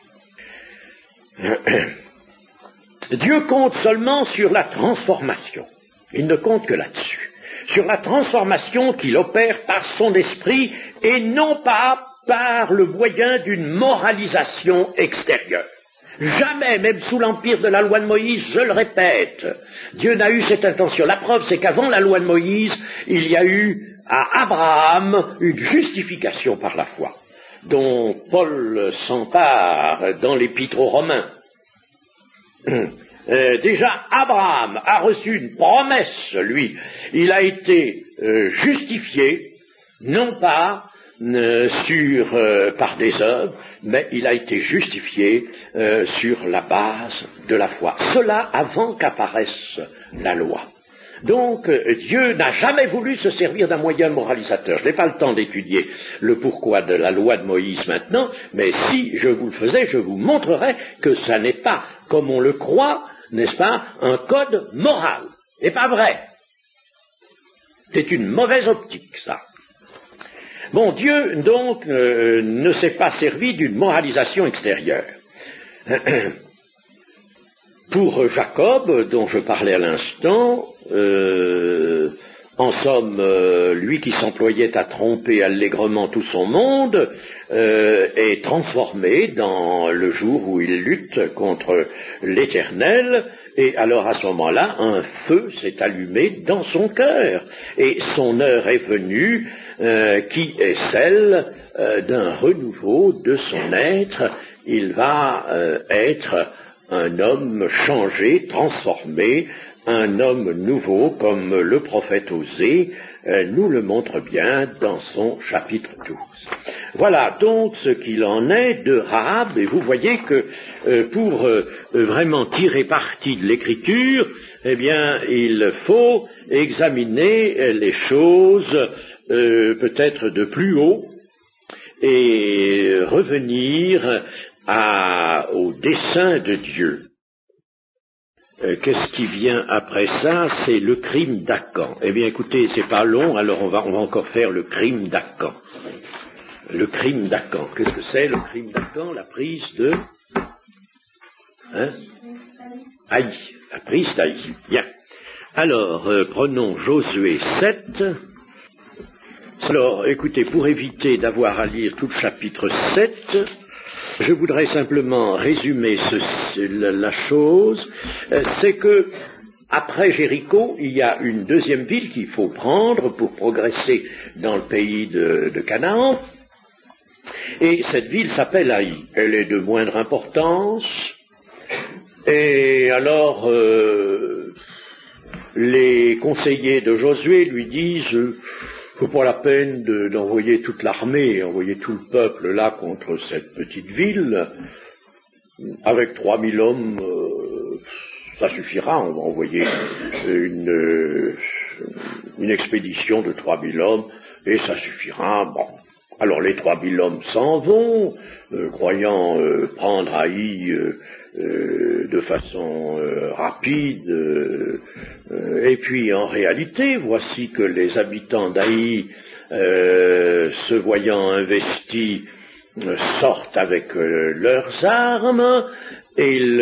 Dieu compte seulement sur la transformation. Il ne compte que là-dessus. Sur la transformation qu'il opère par son esprit et non pas par le moyen d'une moralisation extérieure. Jamais, même sous l'empire de la loi de Moïse, je le répète, Dieu n'a eu cette intention. La preuve, c'est qu'avant la loi de Moïse, il y a eu à Abraham une justification par la foi, dont Paul s'empare dans l'Épître aux Romains. Euh, déjà, Abraham a reçu une promesse, lui. Il a été euh, justifié, non pas euh, sur, euh, par des œuvres, mais il a été justifié euh, sur la base de la foi. Cela avant qu'apparaisse la loi. Donc, euh, Dieu n'a jamais voulu se servir d'un moyen moralisateur. Je n'ai pas le temps d'étudier le pourquoi de la loi de Moïse maintenant, mais si je vous le faisais, je vous montrerais que ça n'est pas, comme on le croit, n'est-ce pas, un code moral. C'est pas vrai. C'est une mauvaise optique, ça. Bon, Dieu, donc, euh, ne s'est pas servi d'une moralisation extérieure. Pour Jacob, dont je parlais à l'instant, euh, en somme, euh, lui qui s'employait à tromper allègrement tout son monde, euh, est transformé dans le jour où il lutte contre l'Éternel, et alors à ce moment-là, un feu s'est allumé dans son cœur, et son heure est venue, euh, qui est celle euh, d'un renouveau de son être. Il va euh, être un homme changé, transformé, un homme nouveau, comme le prophète Osée euh, nous le montre bien dans son chapitre douze. Voilà donc ce qu'il en est de Rahab, et vous voyez que euh, pour euh, vraiment tirer parti de l'écriture, eh bien, il faut examiner les choses euh, peut-être de plus haut et revenir à, au dessein de Dieu. Euh, qu'est-ce qui vient après ça? C'est le crime d'Acan. Eh bien, écoutez, c'est pas long, alors on va, on va encore faire le crime d'Acan. Le crime d'Acan. Qu'est-ce que c'est, le crime d'Acan? La prise de... Hein? Haï. La prise d'Haï. Bien. Alors, euh, prenons Josué sept. Alors, écoutez, pour éviter d'avoir à lire tout le chapitre sept, je voudrais simplement résumer ce, la, la chose. Euh, c'est que, après Jéricho, il y a une deuxième ville qu'il faut prendre pour progresser dans le pays de, de Canaan. Et cette ville s'appelle Haï. Elle est de moindre importance. Et alors, euh, les conseillers de Josué lui disent... Euh, faut pas la peine de, d'envoyer toute l'armée, envoyer tout le peuple là contre cette petite ville. Avec trois mille hommes, euh, ça suffira. On va envoyer une, une expédition de trois mille hommes et ça suffira. Bon. Alors les trois mille hommes s'en vont, euh, croyant euh, prendre Haï euh, euh, de façon euh, rapide, euh, euh, et puis en réalité, voici que les habitants d'Haï, euh, se voyant investis, euh, sortent avec euh, leurs armes, et ils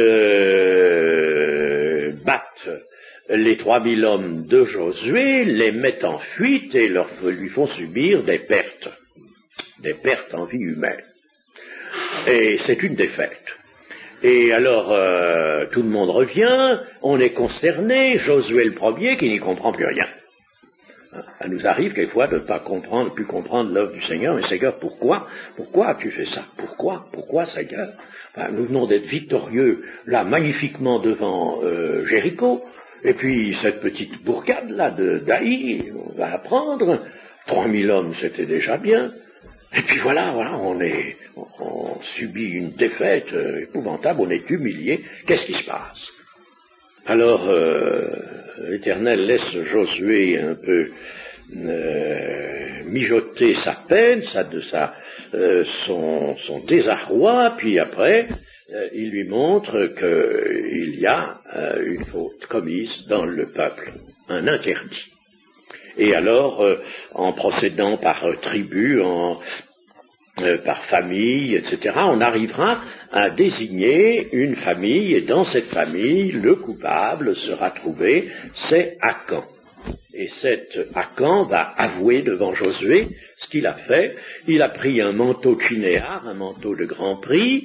euh, battent les trois mille hommes de Josué, les mettent en fuite et leur, lui font subir des pertes. Des pertes en vie humaine. Et c'est une défaite. Et alors, euh, tout le monde revient, on est concerné, Josué le premier qui n'y comprend plus rien. Ça nous arrive quelquefois de ne pas comprendre, plus comprendre l'œuvre du Seigneur, mais Seigneur, pourquoi Pourquoi as-tu fait ça? Pourquoi Pourquoi, Seigneur? Enfin, nous venons d'être victorieux, là, magnifiquement devant euh, Jéricho, et puis cette petite bourgade, là, de d'Haï, on va la prendre, trois mille hommes, c'était déjà bien. Et puis voilà, voilà, on est, on, on subit une défaite euh, épouvantable, on est humilié. Qu'est-ce qui se passe? Alors, euh, l'Éternel laisse Josué un peu euh, mijoter sa peine, sa, de sa, euh, son, son désarroi, puis après, euh, il lui montre qu'il y a euh, une faute commise dans le peuple, un interdit. Et alors, euh, en procédant par euh, tribu, en, euh, par famille, et cetera, on arrivera à désigner une famille, et dans cette famille, le coupable sera trouvé, c'est Acan. Et cet Acan va avouer devant Josué ce qu'il a fait. Il a pris un manteau chinéar, un manteau de grand prix,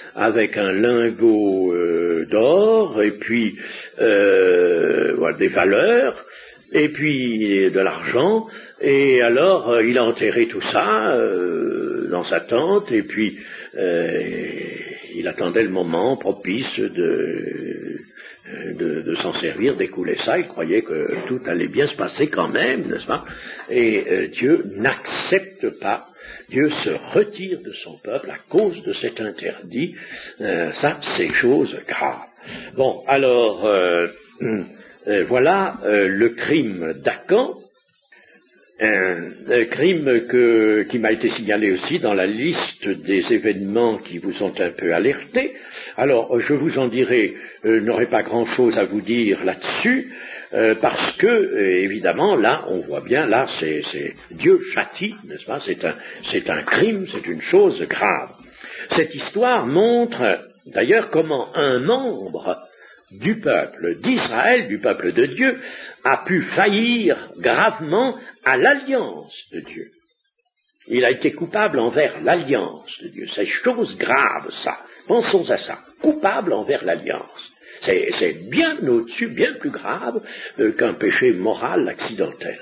avec un lingot euh, d'or, et puis euh, voilà, des valeurs, et puis de l'argent, et alors euh, il a enterré tout ça euh, dans sa tente, et puis euh, il attendait le moment propice de, de, de s'en servir, d'écouler ça. Il croyait que tout allait bien se passer quand même, n'est-ce pas? Et euh, Dieu n'accepte pas, Dieu se retire de son peuple à cause de cet interdit. Euh, ça, c'est chose grave. Bon, alors, euh, euh, voilà euh, le crime d'Akan. Un, un crime que, qui m'a été signalé aussi dans la liste des événements qui vous ont un peu alerté. Alors, je vous en dirai, euh, n'aurai pas grand-chose à vous dire là-dessus, euh, parce que, euh, évidemment, là, on voit bien, là, c'est, c'est Dieu châtie, n'est-ce pas? C'est un, c'est un crime, c'est une chose grave. Cette histoire montre, d'ailleurs, comment un membre du peuple d'Israël, du peuple de Dieu, a pu faillir gravement à l'alliance de Dieu. Il a été coupable envers l'alliance de Dieu. C'est chose grave, ça. Pensons à ça. Coupable envers l'alliance. C'est, c'est bien au-dessus, bien plus grave euh, qu'un péché moral accidentel.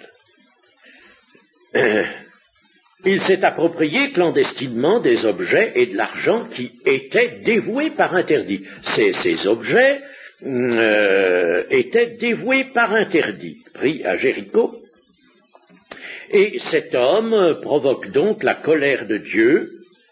Euh, il s'est approprié clandestinement des objets et de l'argent qui étaient dévoués par interdit. Ces, ces objets euh, étaient dévoués par interdit, pris à Jéricho. Et cet homme provoque donc la colère de Dieu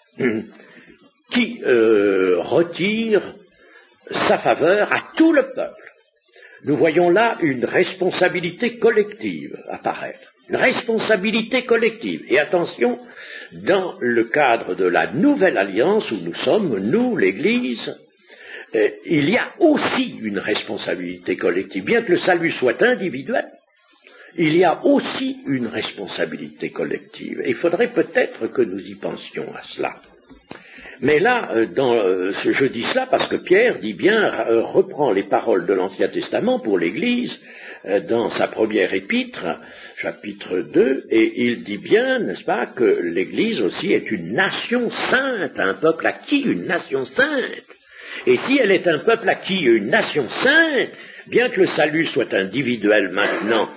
qui euh, retire sa faveur à tout le peuple. Nous voyons là une responsabilité collective apparaître. Une responsabilité collective. Et attention, dans le cadre de la nouvelle alliance où nous sommes, nous, l'Église, euh, il y a aussi une responsabilité collective. Bien que le salut soit individuel, il y a aussi une responsabilité collective. Et il faudrait peut-être que nous y pensions à cela. Mais là, dans, je dis cela parce que Pierre dit bien, reprend les paroles de l'Ancien Testament pour l'Église, dans sa première épître, chapitre deux, et il dit bien, n'est-ce pas, que l'Église aussi est une nation sainte, un peuple acquis, une nation sainte. Et si elle est un peuple acquis, une nation sainte, bien que le salut soit individuel maintenant,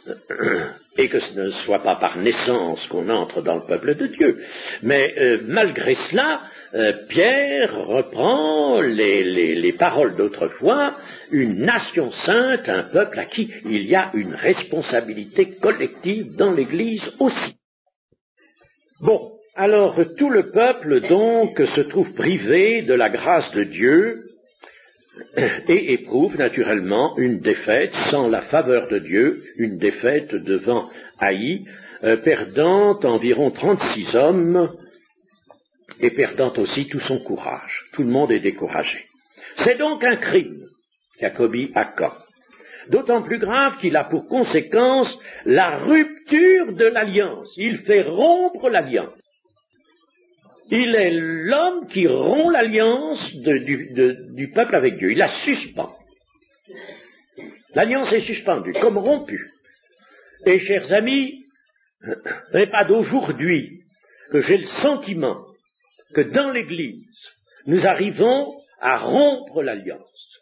et que ce ne soit pas par naissance qu'on entre dans le peuple de Dieu. Mais euh, malgré cela, euh, Pierre reprend les, les, les paroles d'autrefois, une nation sainte, un peuple à qui il y a une responsabilité collective dans l'Église aussi. Bon, alors tout le peuple donc se trouve privé de la grâce de Dieu, et éprouve naturellement une défaite sans la faveur de Dieu, une défaite devant Haï, euh, perdant environ trente-six hommes et perdant aussi tout son courage. Tout le monde est découragé. C'est donc un crime qu'a commis Akan. D'autant plus grave qu'il a pour conséquence la rupture de l'alliance. Il fait rompre l'alliance. Il est l'homme qui rompt l'alliance de, du, de, du peuple avec Dieu. Il la suspend. L'alliance est suspendue, comme rompue. Et chers amis, ce n'est pas d'aujourd'hui que j'ai le sentiment que dans l'Église, nous arrivons à rompre l'alliance.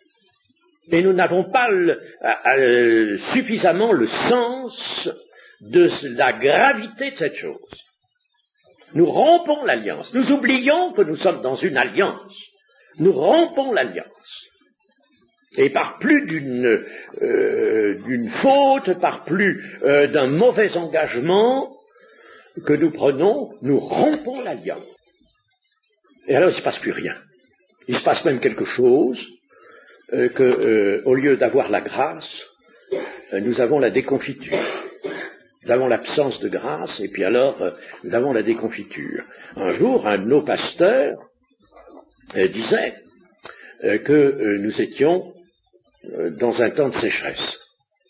Et nous n'avons pas le, à, à, suffisamment le sens de la gravité de cette chose. Nous rompons l'alliance. Nous oublions que nous sommes dans une alliance. Nous rompons l'alliance. Et par plus d'une, euh, d'une faute, par plus euh, d'un mauvais engagement que nous prenons, nous rompons l'alliance. Et alors il ne se passe plus rien. Il se passe même quelque chose euh, que, euh, au lieu d'avoir la grâce, euh, nous avons la déconfiture. Nous avons l'absence de grâce, et puis alors, euh, nous avons la déconfiture. Un jour, un de nos pasteurs euh, disait euh, que euh, nous étions euh, dans un temps de sécheresse.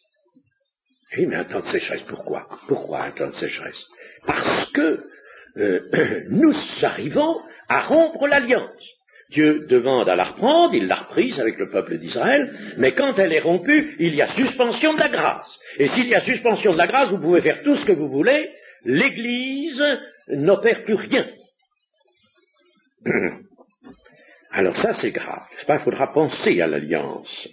Oui, mais un temps de sécheresse, pourquoi? Pourquoi un temps de sécheresse? Parce que euh, nous arrivons à rompre l'alliance. Dieu demande à la reprendre, il l'a reprise avec le peuple d'Israël, mais quand elle est rompue, il y a suspension de la grâce. Et s'il y a suspension de la grâce, vous pouvez faire tout ce que vous voulez, l'Église n'opère plus rien. Alors ça c'est grave, il faudra penser à l'alliance.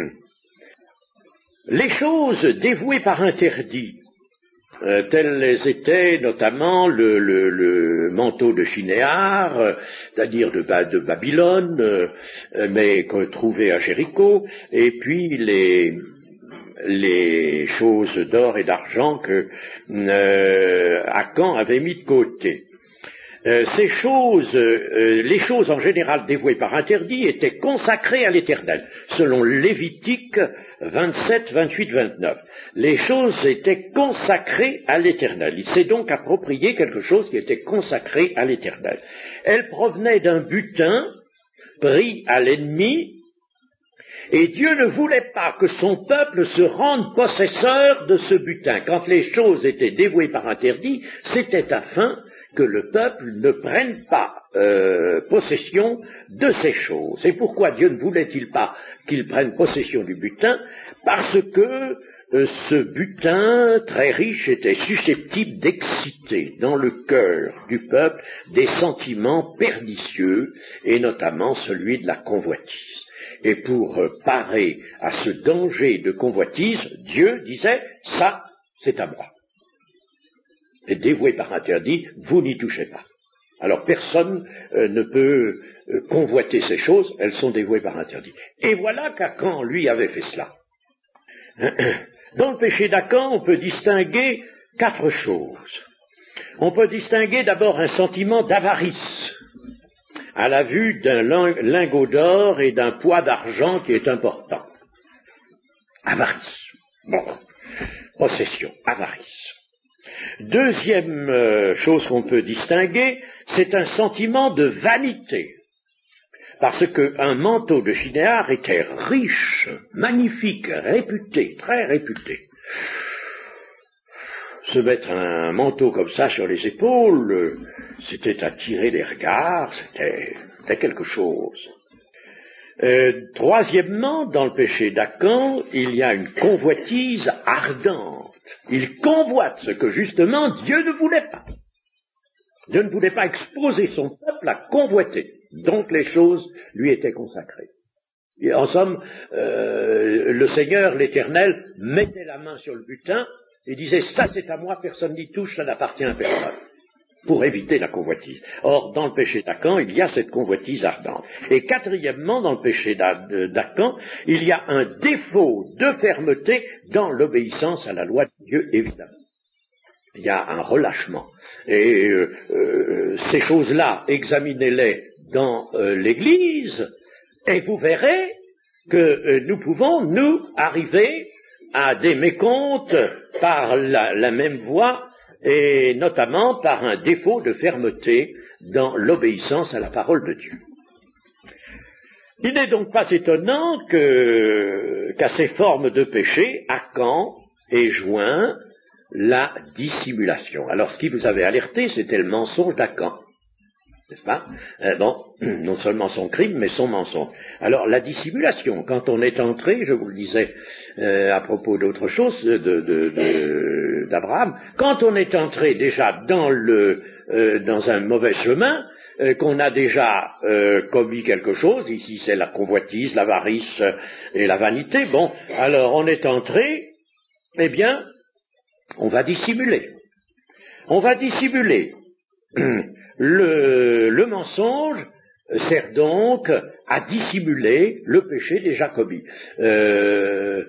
Les choses dévouées par interdit, euh, telles étaient notamment le, le, le manteau de Shinéar, euh, c'est-à-dire de, de Babylone, euh, mais qu'on trouvait à Jéricho, et puis les, les choses d'or et d'argent que euh, Akan avait mis de côté. Euh, ces choses, euh, les choses en général dévouées par interdit étaient consacrées à l'Éternel, selon Lévitique vingt-sept, vingt-huit, vingt-neuf. Les choses étaient consacrées à l'Éternel. Il s'est donc approprié quelque chose qui était consacré à l'Éternel. Elles provenaient d'un butin pris à l'ennemi, et Dieu ne voulait pas que son peuple se rende possesseur de ce butin. Quand les choses étaient dévouées par interdit, c'était afin que le peuple ne prenne pas euh, possession de ces choses. Et pourquoi Dieu ne voulait-il pas qu'il prenne possession du butin? Parce que euh, ce butin très riche était susceptible d'exciter dans le cœur du peuple des sentiments pernicieux, et notamment celui de la convoitise. Et pour euh, parer à ce danger de convoitise, Dieu disait, ça, c'est à moi. Et dévoué par interdit, vous n'y touchez pas. Alors personne euh, ne peut euh, convoiter ces choses, elles sont dévouées par interdit. Et voilà qu'Akan, lui, avait fait cela. Dans le péché d'Akan, on peut distinguer quatre choses. On peut distinguer d'abord un sentiment d'avarice, à la vue d'un lingot d'or et d'un poids d'argent qui est important. Avarice. Bon. Possession. Avarice. Deuxième euh, chose qu'on peut distinguer, c'est un sentiment de vanité, parce qu'un manteau de Shinéar était riche, magnifique, réputé, très réputé. Se mettre un manteau comme ça sur les épaules, c'était attirer les regards, c'était, c'était quelque chose. Euh, troisièmement, dans le péché d'Akan, il y a une convoitise ardente. Il convoite ce que justement Dieu ne voulait pas. Dieu ne voulait pas exposer son peuple à convoiter. Donc les choses lui étaient consacrées. Et en somme, euh, le Seigneur, l'Éternel, mettait la main sur le butin et disait « ça c'est à moi, personne n'y touche, ça n'appartient à personne », pour éviter la convoitise. Or, dans le péché d'Akan, il y a cette convoitise ardente. Et quatrièmement, dans le péché d'Akan, il y a un défaut de fermeté dans l'obéissance à la loi de Dieu, évidemment. Il y a un relâchement. Et euh, euh, ces choses-là, examinez-les dans euh, l'Église, et vous verrez que euh, nous pouvons, nous, arriver à des mécomptes par la, la même voie, et notamment par un défaut de fermeté dans l'obéissance à la parole de Dieu. Il n'est donc pas étonnant que, qu'à ces formes de péché, Akan ait joint la dissimulation. Alors ce qui vous avait alerté, c'était le mensonge d'Akan, n'est-ce pas? euh, Bon, non seulement son crime, mais son mensonge. Alors la dissimulation, quand on est entré, je vous le disais euh, à propos d'autre chose, de, de, de, d'Abraham, quand on est entré déjà dans, le, euh, dans un mauvais chemin, euh, qu'on a déjà euh, commis quelque chose, ici c'est la convoitise, l'avarice et la vanité, bon, alors on est entré, eh bien, on va dissimuler. On va dissimuler. Le, le mensonge sert donc à dissimuler le péché déjà commis. Euh,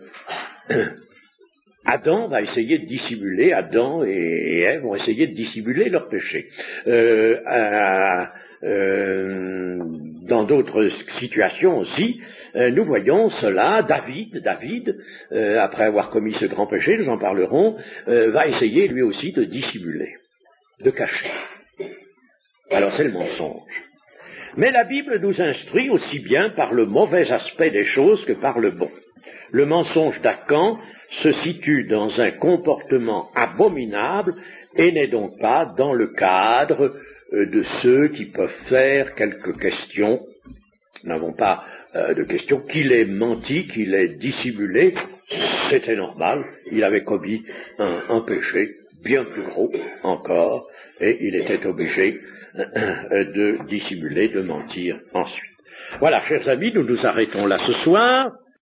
Adam va essayer de dissimuler, Adam et Ève vont essayer de dissimuler leur péché. Euh, à, euh, dans d'autres situations aussi, euh, nous voyons cela. David, David, euh, après avoir commis ce grand péché, nous en parlerons, euh, va essayer lui aussi de dissimuler, de cacher. Alors c'est le mensonge. Mais la Bible nous instruit aussi bien par le mauvais aspect des choses que par le bon. Le mensonge d'Akan se situe dans un comportement abominable et n'est donc pas dans le cadre euh, de ceux qui peuvent faire quelques questions. Nous n'avons pas euh, de questions. Qu'il ait menti, qu'il ait dissimulé, c'était normal. Il avait commis un, un péché bien plus gros encore et il était obligé de dissimuler, de mentir ensuite. Voilà, chers amis, nous nous arrêtons là ce soir.